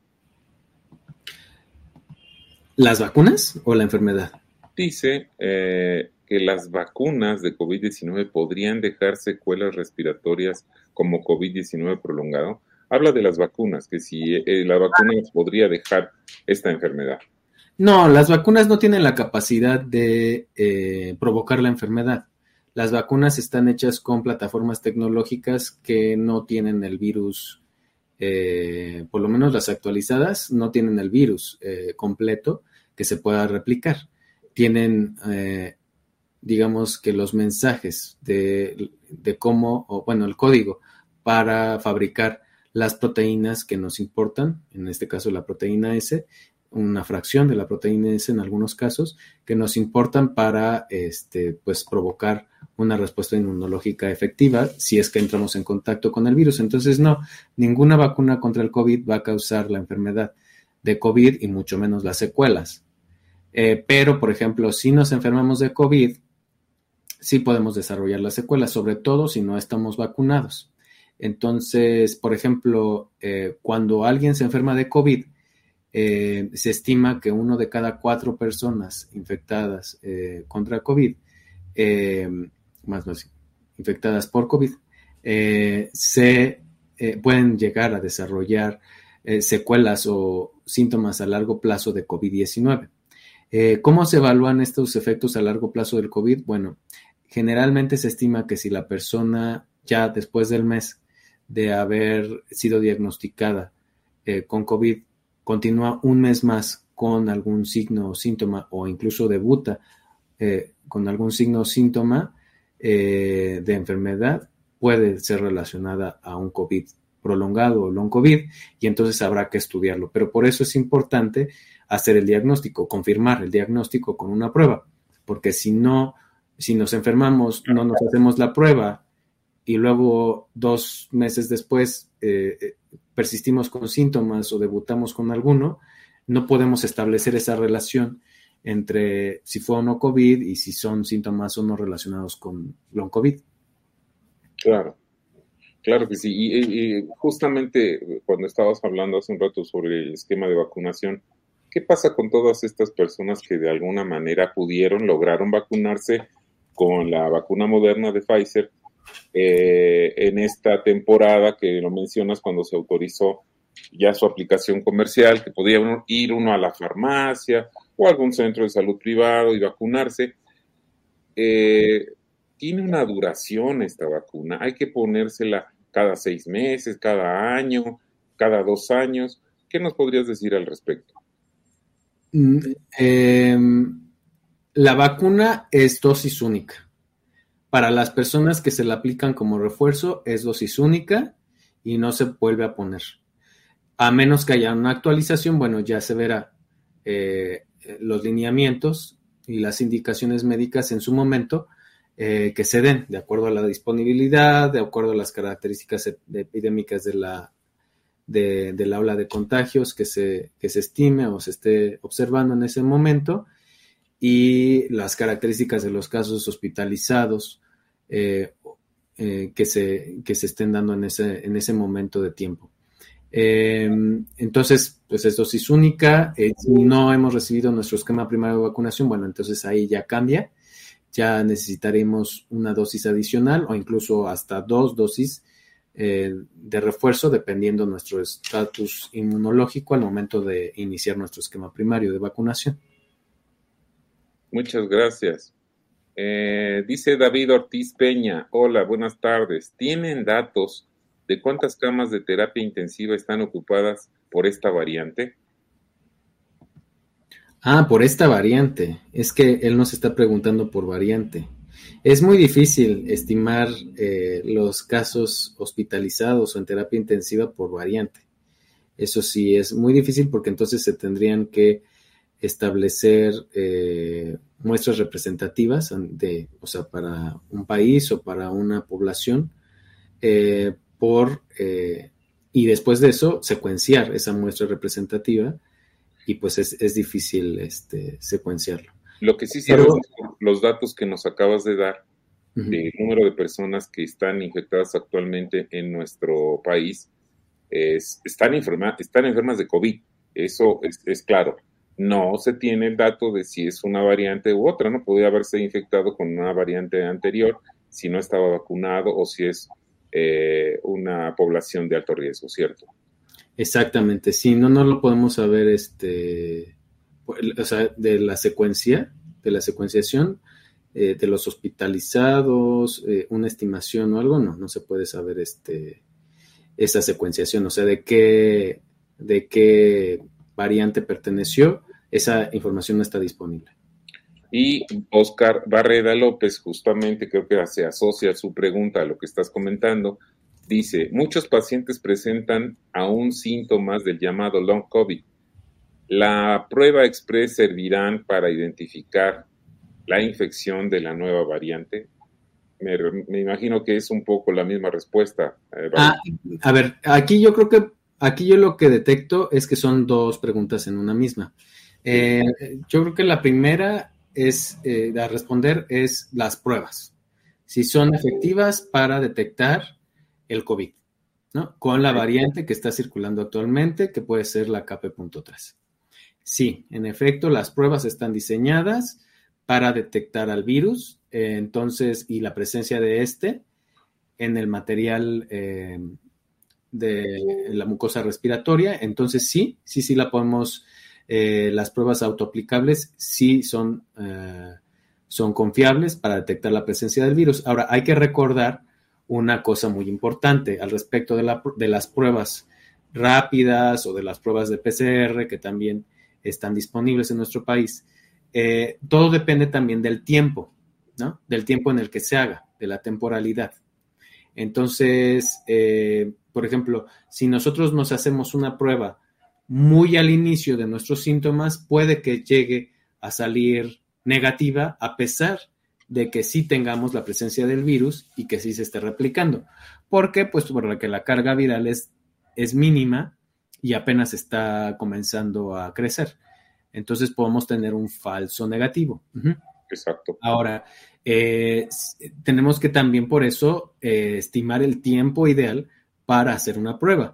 [SPEAKER 3] ¿Las vacunas o la enfermedad?
[SPEAKER 2] Dice que las vacunas de COVID-19 podrían dejar secuelas respiratorias como COVID-19 prolongado. Habla de las vacunas, que si la vacuna podría dejar esta enfermedad.
[SPEAKER 3] No, las vacunas no tienen la capacidad de provocar la enfermedad. Las vacunas están hechas con plataformas tecnológicas que no tienen el virus, por lo menos las actualizadas, no tienen el virus completo que se pueda replicar. Tienen, digamos que los mensajes de cómo, el código para fabricar las proteínas que nos importan, en este caso la proteína S, una fracción de la proteína S en algunos casos, que nos importan para provocar una respuesta inmunológica efectiva si es que entramos en contacto con el virus. Entonces, no, ninguna vacuna contra el COVID va a causar la enfermedad de COVID y mucho menos las secuelas. Pero, por ejemplo, si nos enfermamos de COVID, sí podemos desarrollar las secuelas, sobre todo si no estamos vacunados. Entonces, por ejemplo, cuando alguien se enferma de COVID, se estima que 1 de cada 4 personas infectadas contra COVID, infectadas por COVID, pueden llegar a desarrollar secuelas o síntomas a largo plazo de COVID-19. ¿Cómo se evalúan estos efectos a largo plazo del COVID? Bueno, generalmente se estima que si la persona ya después del mes de haber sido diagnosticada con COVID continúa un mes más con algún signo o síntoma o incluso debuta con algún signo o síntoma de enfermedad, puede ser relacionada a un COVID prolongado o long COVID y entonces habrá que estudiarlo. Pero por eso es importante hacer el diagnóstico, confirmar el diagnóstico con una prueba, porque si nos enfermamos, no nos hacemos la prueba y luego 2 meses después persistimos con síntomas o debutamos con alguno, no podemos establecer esa relación entre si fue o no COVID y si son síntomas o no relacionados con long COVID.
[SPEAKER 2] Claro que sí. Y justamente cuando estabas hablando hace un rato sobre el esquema de vacunación, ¿qué pasa con todas estas personas que de alguna manera lograron vacunarse con la vacuna Moderna de Pfizer en esta temporada que lo mencionas cuando se autorizó ya su aplicación comercial, que podía ir uno a la farmacia o a algún centro de salud privado y vacunarse? Tiene una duración esta vacuna, hay que ponérsela cada 6 meses, cada año, cada 2 años. ¿Qué nos podrías decir al respecto?
[SPEAKER 3] La vacuna es dosis única. Para las personas que se la aplican como refuerzo, es dosis única y no se vuelve a poner. A menos que haya una actualización, bueno, ya se verá los lineamientos y las indicaciones médicas en su momento que se den de acuerdo a la disponibilidad, de acuerdo a las características epidémicas de la ola de contagios que se estime o se esté observando en ese momento, y las características de los casos hospitalizados que se estén dando en ese momento de tiempo. Entonces, pues es dosis única. Si no hemos recibido nuestro esquema primario de vacunación, bueno, entonces ahí ya cambia. Ya necesitaremos una dosis adicional o incluso hasta 2 dosis de refuerzo, dependiendo nuestro estatus inmunológico al momento de iniciar nuestro esquema primario de vacunación.
[SPEAKER 2] Muchas gracias. Dice David Ortiz Peña: hola, buenas tardes. ¿Tienen datos de cuántas camas de terapia intensiva están ocupadas por esta variante?
[SPEAKER 3] Por esta variante. Es que él nos está preguntando por variante. Es muy difícil estimar los casos hospitalizados o en terapia intensiva por variante. Eso sí, es muy difícil porque entonces se tendrían que establecer muestras representativas para un país o para una población y después de eso secuenciar esa muestra representativa, y pues es difícil secuenciarlo.
[SPEAKER 2] Lo que sí sabemos, los datos que nos acabas de dar, del número de personas que están infectadas actualmente en nuestro país, están enfermas de COVID. Eso es claro. No se tiene el dato de si es una variante u otra, ¿no? Podría haberse infectado con una variante anterior si no estaba vacunado, o si es una población de alto riesgo, ¿cierto?
[SPEAKER 3] Exactamente, sí, no lo podemos saber, de la secuenciación, de los hospitalizados, una estimación o algo, no se puede saber esa secuenciación, o sea, de qué variante perteneció, esa información no está disponible.
[SPEAKER 2] Y Oscar Barreda López, justamente creo que se asocia su pregunta a lo que estás comentando. Dice: muchos pacientes presentan aún síntomas del llamado long COVID. ¿La prueba express servirán para identificar la infección de la nueva variante? Me imagino que es un poco la misma respuesta.
[SPEAKER 3] A ver, aquí yo lo que detecto es que son dos preguntas en una misma. Yo creo que la primera a responder es las pruebas, si son efectivas para detectar el COVID, ¿no? Con la variante que está circulando actualmente, que puede ser la KP.3. Sí, en efecto, las pruebas están diseñadas para detectar al virus, y la presencia de en el material de la mucosa respiratoria. Entonces sí la podemos, las pruebas autoaplicables sí son confiables para detectar la presencia del virus. Ahora, hay que recordar una cosa muy importante al respecto de las pruebas rápidas o de las pruebas de PCR que también están disponibles en nuestro país. Todo depende también del tiempo, ¿no? Del tiempo en el que se haga, de la temporalidad. Entonces, por ejemplo, si nosotros nos hacemos una prueba muy al inicio de nuestros síntomas, puede que llegue a salir negativa a pesar de que sí tengamos la presencia del virus y que sí se esté replicando. ¿Por qué? Pues porque la carga viral es mínima y apenas está comenzando a crecer. Entonces podemos tener un falso negativo.
[SPEAKER 2] Exacto.
[SPEAKER 3] Ahora, tenemos que también por eso estimar el tiempo ideal para hacer una prueba.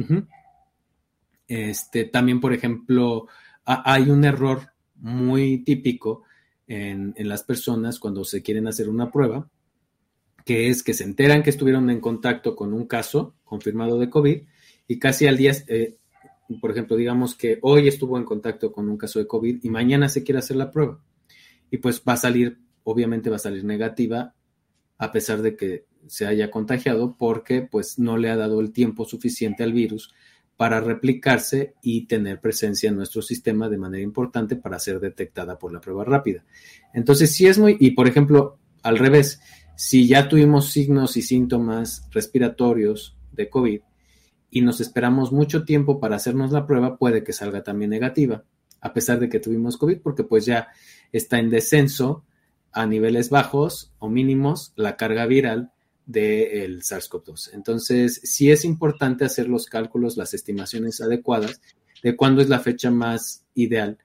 [SPEAKER 3] También, por ejemplo, hay un error muy típico en las personas cuando se quieren hacer una prueba, que es que se enteran que estuvieron en contacto con un caso confirmado de COVID y casi al día, por ejemplo, digamos que hoy estuvo en contacto con un caso de COVID y mañana se quiere hacer la prueba. Y pues obviamente va a salir negativa a pesar de que se haya contagiado, porque pues no le ha dado el tiempo suficiente al virus para replicarse y tener presencia en nuestro sistema de manera importante para ser detectada por la prueba rápida. Entonces, sí es y por ejemplo, al revés, Si ya tuvimos signos y síntomas respiratorios de COVID y nos esperamos mucho tiempo para hacernos la prueba, puede que salga también negativa, a pesar de que tuvimos COVID, porque pues ya está en descenso a niveles bajos o mínimos la carga viral del SARS-CoV-2. Entonces, sí es importante hacer los cálculos, las estimaciones adecuadas de cuándo es la fecha más ideal,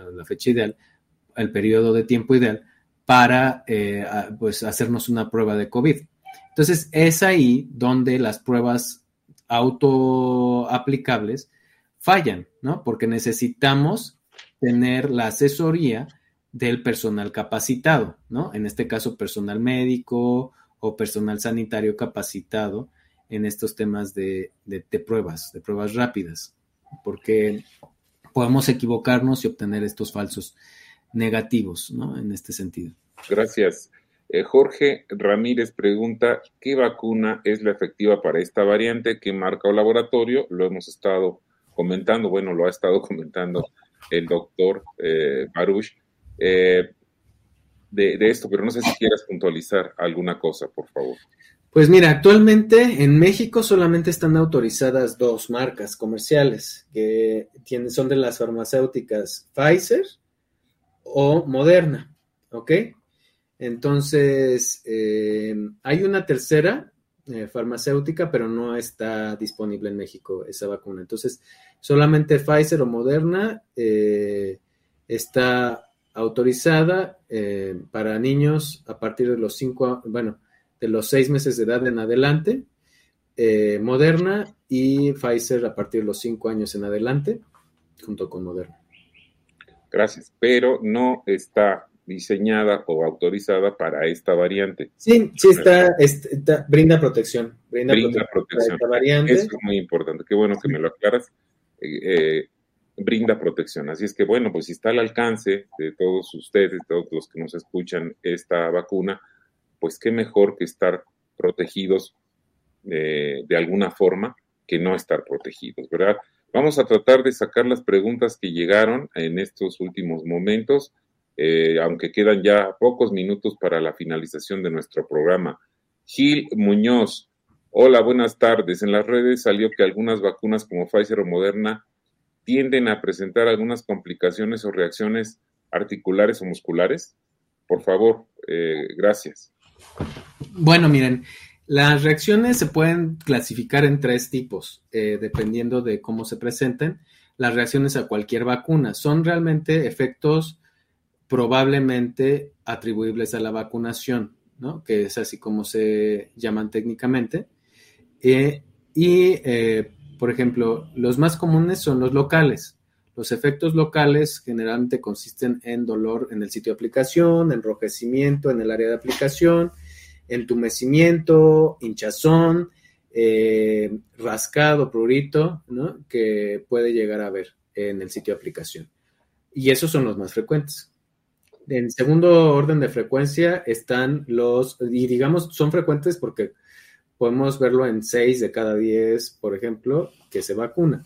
[SPEAKER 3] el periodo de tiempo ideal para pues hacernos una prueba de COVID. Entonces, es ahí donde las pruebas autoaplicables fallan, ¿no? Porque necesitamos tener la asesoría del personal capacitado, ¿no? En este caso, personal médico o personal sanitario capacitado en estos temas de pruebas rápidas, porque podemos equivocarnos y obtener estos falsos negativos, ¿no? En este sentido.
[SPEAKER 2] Gracias. Jorge Ramírez pregunta, ¿qué vacuna es la efectiva para esta variante? ¿Qué marca o laboratorio? Lo hemos estado comentando, bueno, lo ha estado comentando el doctor Baruch de esto, pero no sé si quieras puntualizar alguna cosa, por favor.
[SPEAKER 3] Pues mira, actualmente en México solamente están autorizadas 2 marcas comerciales que son de las farmacéuticas Pfizer o Moderna, ¿ok? Entonces, hay una tercera farmacéutica, pero no está disponible en México esa vacuna. Entonces, solamente Pfizer o Moderna está autorizada para niños a partir de los 6 meses de edad en adelante, Moderna, y Pfizer a partir de los 5 años en adelante, junto con Moderna.
[SPEAKER 2] Gracias, pero no está diseñada o autorizada para esta variante.
[SPEAKER 3] Sí está, brinda protección. Brinda protección.
[SPEAKER 2] Esta variante. Eso es muy importante, qué bueno que me lo aclaras. Brinda protección, así es que bueno, pues si está al alcance de todos ustedes, todos los que nos escuchan esta vacuna, pues qué mejor que estar protegidos de alguna forma que no estar protegidos, ¿verdad? Vamos a tratar de sacar las preguntas que llegaron en estos últimos momentos, aunque quedan ya pocos minutos para la finalización de nuestro programa. Gil Muñoz, hola, buenas tardes. En las redes salió que algunas vacunas como Pfizer o Moderna tienden a presentar algunas complicaciones o reacciones articulares o musculares. Por favor, gracias.
[SPEAKER 3] Bueno, miren, las reacciones se pueden clasificar en 3 tipos, dependiendo de cómo se presenten. Las reacciones a cualquier vacuna son realmente efectos probablemente atribuibles a la vacunación, ¿no? Que es así como se llaman técnicamente. Por ejemplo, los más comunes son los locales. Los efectos locales generalmente consisten en dolor en el sitio de aplicación, enrojecimiento en el área de aplicación, entumecimiento, hinchazón, rascado, prurito, ¿no? Que puede llegar a haber en el sitio de aplicación. Y esos son los más frecuentes. En segundo orden de frecuencia están y digamos, son frecuentes porque podemos verlo en 6 de cada 10, por ejemplo, que se vacunan.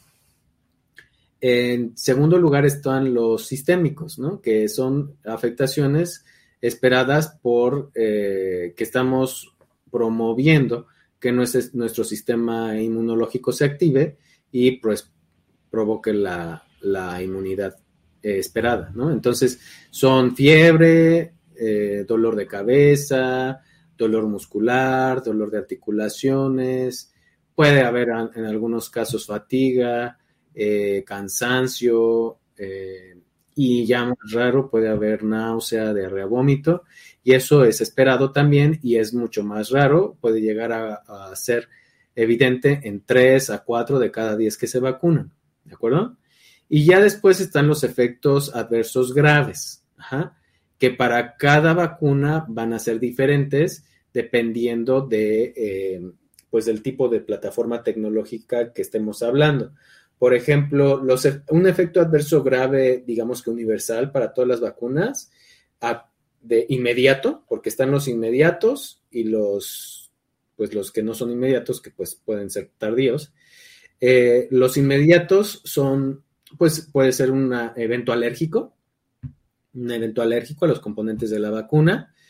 [SPEAKER 3] En segundo lugar están los sistémicos, ¿no? Que son afectaciones esperadas por que estamos promoviendo que nuestro sistema inmunológico se active y pues provoque la inmunidad esperada, ¿no? Entonces son fiebre, dolor de cabeza, dolor muscular, dolor de articulaciones, puede haber en algunos casos fatiga, cansancio, y ya más raro puede haber náusea, diarrea, vómito, y eso es esperado también y es mucho más raro, puede llegar a ser evidente en 3 a 4 de cada 10 que se vacunan, ¿de acuerdo? Y ya después están los efectos adversos graves, que para cada vacuna van a ser diferentes dependiendo de, pues del tipo de plataforma tecnológica que estemos hablando. Por ejemplo, un efecto adverso grave, digamos que universal para todas las vacunas, de inmediato, porque están los inmediatos y los que no son inmediatos, que pues pueden ser tardíos. Los inmediatos son, pues puede ser un evento alérgico a los componentes de la vacuna,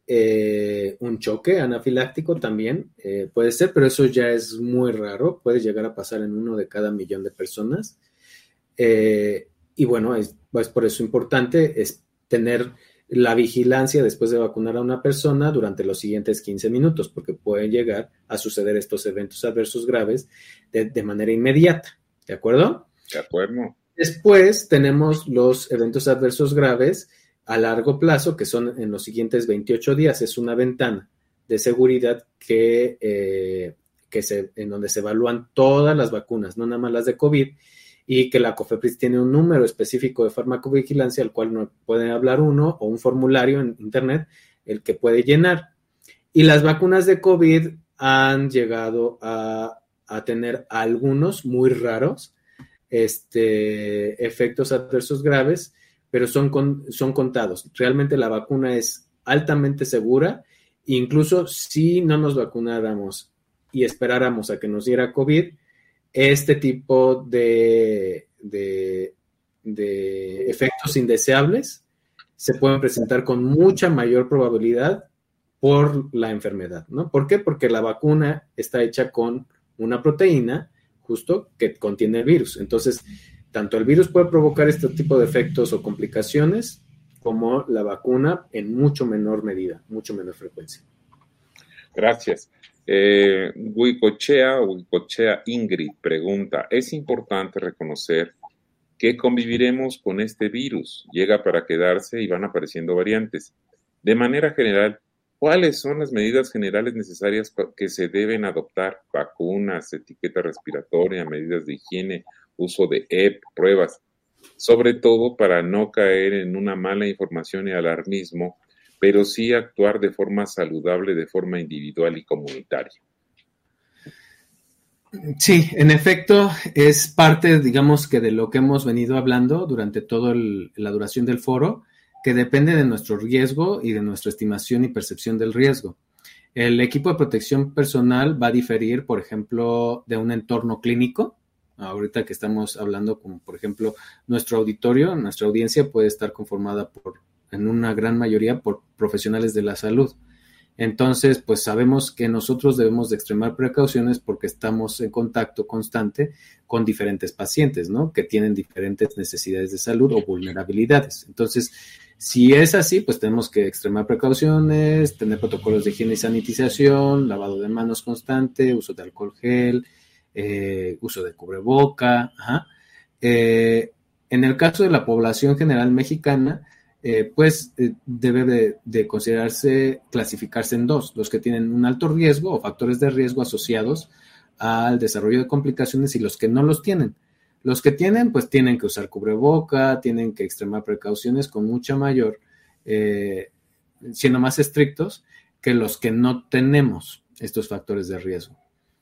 [SPEAKER 3] un choque anafiláctico también puede ser, pero eso ya es muy raro, puede llegar a pasar en 1 de cada 1,000,000 de personas. Y bueno, es por eso importante es tener la vigilancia después de vacunar a una persona durante los siguientes 15 minutos, porque pueden llegar a suceder estos eventos adversos graves de manera inmediata, ¿de acuerdo?
[SPEAKER 2] De acuerdo.
[SPEAKER 3] Después tenemos los eventos adversos graves a largo plazo, que son en los siguientes 28 días. Es una ventana de seguridad en donde se evalúan todas las vacunas, no nada más las de COVID, y que la COFEPRIS tiene un número específico de farmacovigilancia al cual no puede hablar uno, o un formulario en internet, el que puede llenar. Y las vacunas de COVID han llegado a tener algunos muy raros efectos adversos graves, pero son contados. Realmente la vacuna es altamente segura, incluso si no nos vacunáramos y esperáramos a que nos diera COVID, este tipo de efectos indeseables se pueden presentar con mucha mayor probabilidad por la enfermedad, ¿no? ¿Por qué? Porque la vacuna está hecha con una proteína justo que contiene el virus. Entonces, tanto el virus puede provocar este tipo de efectos o complicaciones como la vacuna en mucho menor medida, mucho menor frecuencia.
[SPEAKER 2] Gracias. Huicochea Ingrid pregunta, ¿es importante reconocer que conviviremos con este virus? Llega para quedarse y van apareciendo variantes. De manera general, ¿cuáles son las medidas generales necesarias que se deben adoptar? Vacunas, etiqueta respiratoria, medidas de higiene, uso de EPI, pruebas, sobre todo para no caer en una mala información y alarmismo, pero sí actuar de forma saludable, de forma individual y comunitaria.
[SPEAKER 3] Sí, en efecto, es parte, digamos, que de lo que hemos venido hablando durante toda la duración del foro, que depende de nuestro riesgo y de nuestra estimación y percepción del riesgo. El equipo de protección personal va a diferir, por ejemplo, de un entorno clínico. Ahorita que estamos hablando, como por ejemplo, nuestro auditorio, nuestra audiencia puede estar conformada en una gran mayoría por profesionales de la salud. Entonces, pues sabemos que nosotros debemos de extremar precauciones porque estamos en contacto constante con diferentes pacientes, ¿no? Que tienen diferentes necesidades de salud o vulnerabilidades. Entonces, si es así, pues tenemos que extremar precauciones, tener protocolos de higiene y sanitización, lavado de manos constante, uso de alcohol gel, uso de cubreboca. En el caso de la población general mexicana, debe de considerarse, clasificarse en dos: los que tienen un alto riesgo o factores de riesgo asociados al desarrollo de complicaciones y los que no los tienen. Los que tienen, pues tienen que usar cubreboca, tienen que extremar precauciones con mucha mayor, siendo más estrictos que los que no tenemos estos factores de riesgo.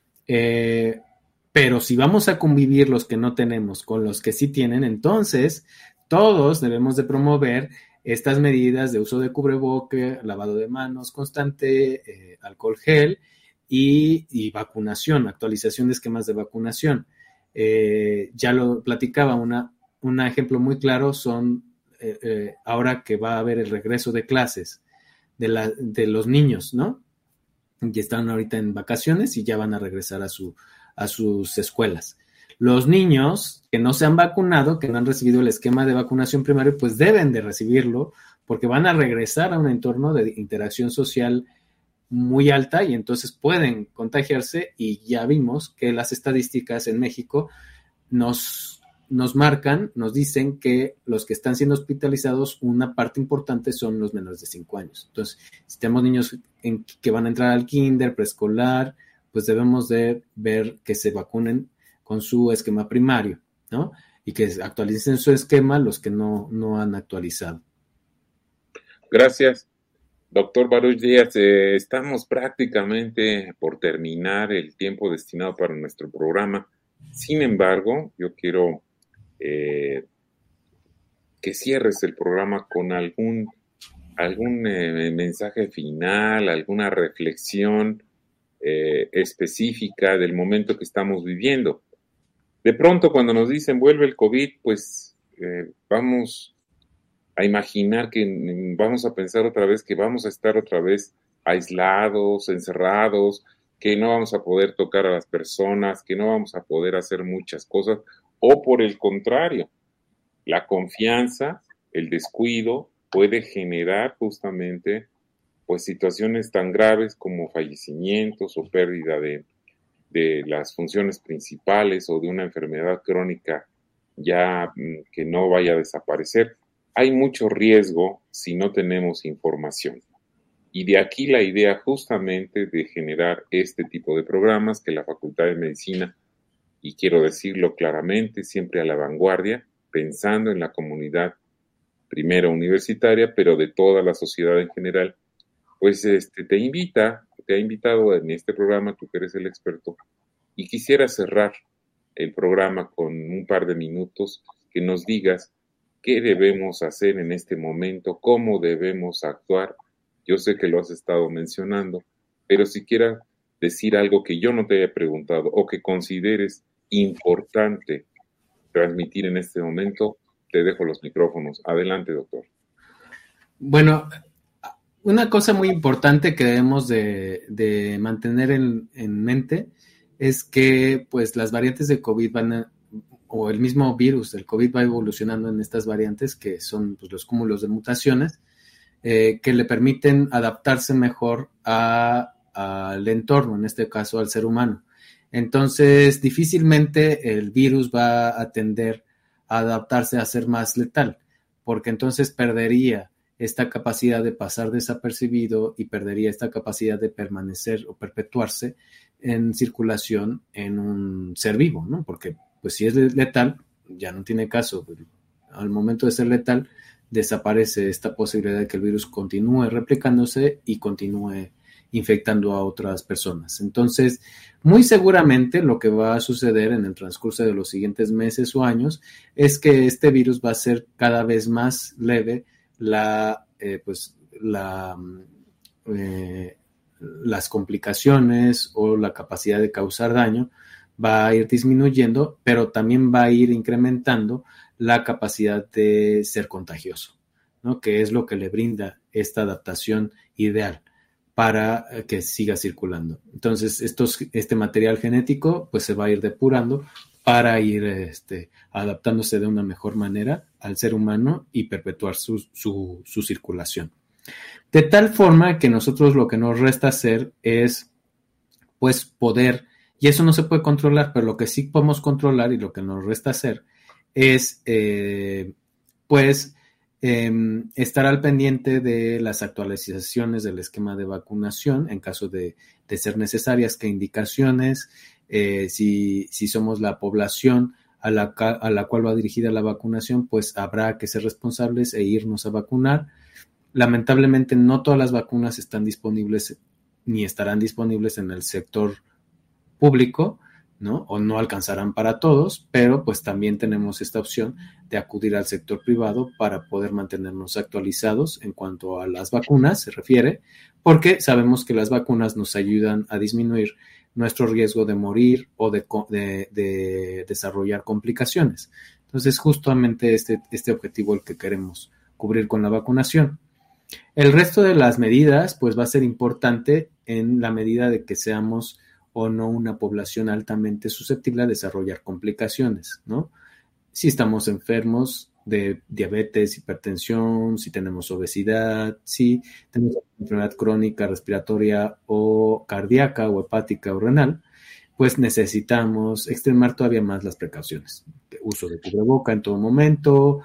[SPEAKER 3] Pero si vamos a convivir los que no tenemos con los que sí tienen, entonces todos debemos de promover estas medidas de uso de cubreboca, lavado de manos constante, alcohol gel y vacunación, actualización de esquemas de vacunación. Ya lo platicaba, un ejemplo muy claro son ahora que va a haber el regreso de clases de los niños, ¿no? Que están ahorita en vacaciones y ya van a regresar a sus escuelas. Los niños que no se han vacunado, que no han recibido el esquema de vacunación primario, pues deben de recibirlo porque van a regresar a un entorno de interacción social muy alta y entonces pueden contagiarse, y ya vimos que las estadísticas en México nos marcan, nos dicen que los que están siendo hospitalizados, una parte importante son los menores de 5 años. Entonces, si tenemos niños que van a entrar al kinder, preescolar, pues debemos de ver que se vacunen con su esquema primario, ¿no? Y que actualicen su esquema los que no han actualizado.
[SPEAKER 2] Gracias. Doctor Baruch Díaz, estamos prácticamente por terminar el tiempo destinado para nuestro programa. Sin embargo, yo quiero que cierres el programa con algún mensaje final, alguna reflexión específica del momento que estamos viviendo. De pronto, cuando nos dicen vuelve el COVID, pues vamos a imaginar que vamos a pensar otra vez que vamos a estar otra vez aislados, encerrados, que no vamos a poder tocar a las personas, que no vamos a poder hacer muchas cosas, o por el contrario, la confianza, el descuido puede generar justamente pues situaciones tan graves como fallecimientos o pérdida de las funciones principales o de una enfermedad crónica ya que no vaya a desaparecer. Hay mucho riesgo si no tenemos información. Y de aquí la idea justamente de generar este tipo de programas que la Facultad de Medicina, y quiero decirlo claramente, siempre a la vanguardia, pensando en la comunidad primero universitaria, pero de toda la sociedad en general, pues te ha invitado en este programa, tú que eres el experto, y quisiera cerrar el programa con un par de minutos que nos digas qué debemos hacer en este momento, cómo debemos actuar. Yo sé que lo has estado mencionando, pero si quieras decir algo que yo no te haya preguntado o que consideres importante transmitir en este momento, te dejo los micrófonos. Adelante, doctor.
[SPEAKER 3] Bueno, una cosa muy importante que debemos de mantener en mente es que pues las variantes de COVID o el mismo virus del COVID va evolucionando en estas variantes que son pues, los cúmulos de mutaciones que le permiten adaptarse mejor al entorno, en este caso al ser humano. Entonces, difícilmente el virus va a tender a adaptarse a ser más letal, porque entonces perdería esta capacidad de pasar desapercibido y perdería esta capacidad de permanecer o perpetuarse en circulación en un ser vivo, ¿no? Porque pues si es letal, ya no tiene caso. Al momento de ser letal, desaparece esta posibilidad de que el virus continúe replicándose y continúe infectando a otras personas. Entonces, muy seguramente lo que va a suceder en el transcurso de los siguientes meses o años es que este virus va a ser cada vez más leve, las complicaciones o la capacidad de causar daño va a ir disminuyendo, pero también va a ir incrementando la capacidad de ser contagioso, ¿no? Que es lo que le brinda esta adaptación ideal para que siga circulando. Entonces, este material genético pues se va a ir depurando para ir adaptándose de una mejor manera al ser humano y perpetuar su circulación. De tal forma que nosotros lo que nos resta hacer es pues poder, y eso no se puede controlar, pero lo que sí podemos controlar y lo que nos resta hacer es estar al pendiente de las actualizaciones del esquema de vacunación en caso de ser necesarias, qué indicaciones, si somos la población a la cual va dirigida la vacunación, pues habrá que ser responsables e irnos a vacunar. Lamentablemente no todas las vacunas están disponibles ni estarán disponibles en el sector público, ¿no? O no alcanzarán para todos, pero pues también tenemos esta opción de acudir al sector privado para poder mantenernos actualizados en cuanto a las vacunas se refiere, porque sabemos que las vacunas nos ayudan a disminuir nuestro riesgo de morir o de desarrollar complicaciones. Entonces, justamente este objetivo el que queremos cubrir con la vacunación. El resto de las medidas, pues va a ser importante en la medida de que seamos o no una población altamente susceptible a desarrollar complicaciones, ¿no? Si estamos enfermos de diabetes, hipertensión, si tenemos obesidad, si tenemos enfermedad crónica, respiratoria o cardíaca o hepática o renal, pues necesitamos extremar todavía más las precauciones. Uso de cubreboca en todo momento,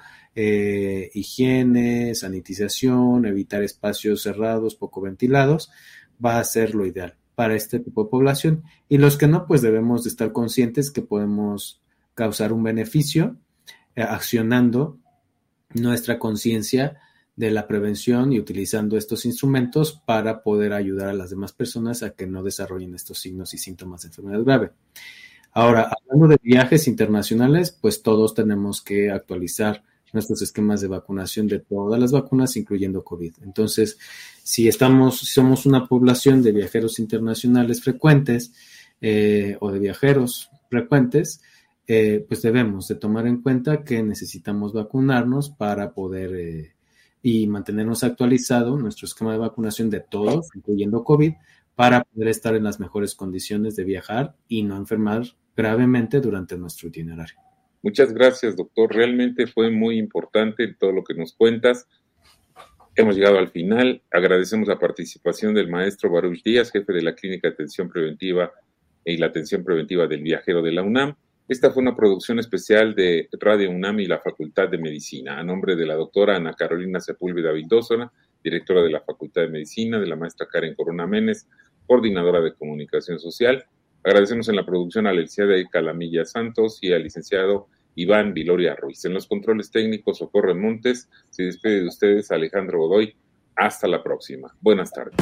[SPEAKER 3] higiene, sanitización, evitar espacios cerrados, poco ventilados, va a ser lo ideal para este tipo de población. Y los que no, pues debemos de estar conscientes que podemos causar un beneficio accionando nuestra conciencia de la prevención y utilizando estos instrumentos para poder ayudar a las demás personas a que no desarrollen estos signos y síntomas de enfermedad grave. Ahora, hablando de viajes internacionales, pues todos tenemos que actualizar nuestros esquemas de vacunación de todas las vacunas, incluyendo COVID. Entonces, si somos una población de viajeros internacionales frecuentes o de viajeros frecuentes, pues debemos de tomar en cuenta que necesitamos vacunarnos para poder y mantenernos actualizado nuestro esquema de vacunación de todos, incluyendo COVID, para poder estar en las mejores condiciones de viajar y no enfermar gravemente durante nuestro itinerario.
[SPEAKER 2] Muchas gracias, doctor. Realmente fue muy importante todo lo que nos cuentas. Hemos llegado al final. Agradecemos la participación del maestro Baruch Díaz, jefe de la Clínica de Atención Preventiva y la Atención Preventiva del Viajero de la UNAM. Esta fue una producción especial de Radio UNAM y la Facultad de Medicina, a nombre de la doctora Ana Carolina Sepúlveda Vildósona, directora de la Facultad de Medicina, de la maestra Karen Corona Menes, coordinadora de Comunicación Social. Agradecemos en la producción a la licenciada Calamilla Santos y al licenciado Iván Viloria Ruiz. En los controles técnicos, Socorro Montes. Se despide de ustedes Alejandro Godoy. Hasta la próxima. Buenas tardes.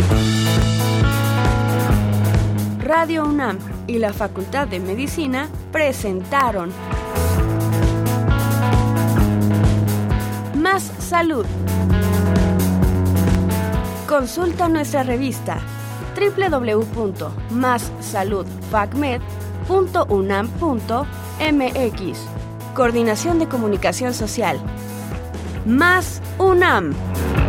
[SPEAKER 1] Radio UNAM y la Facultad de Medicina presentaron Más Salud. Consulta nuestra revista www.massaludfacmed.unam.mx. Coordinación de Comunicación Social. Más UNAM.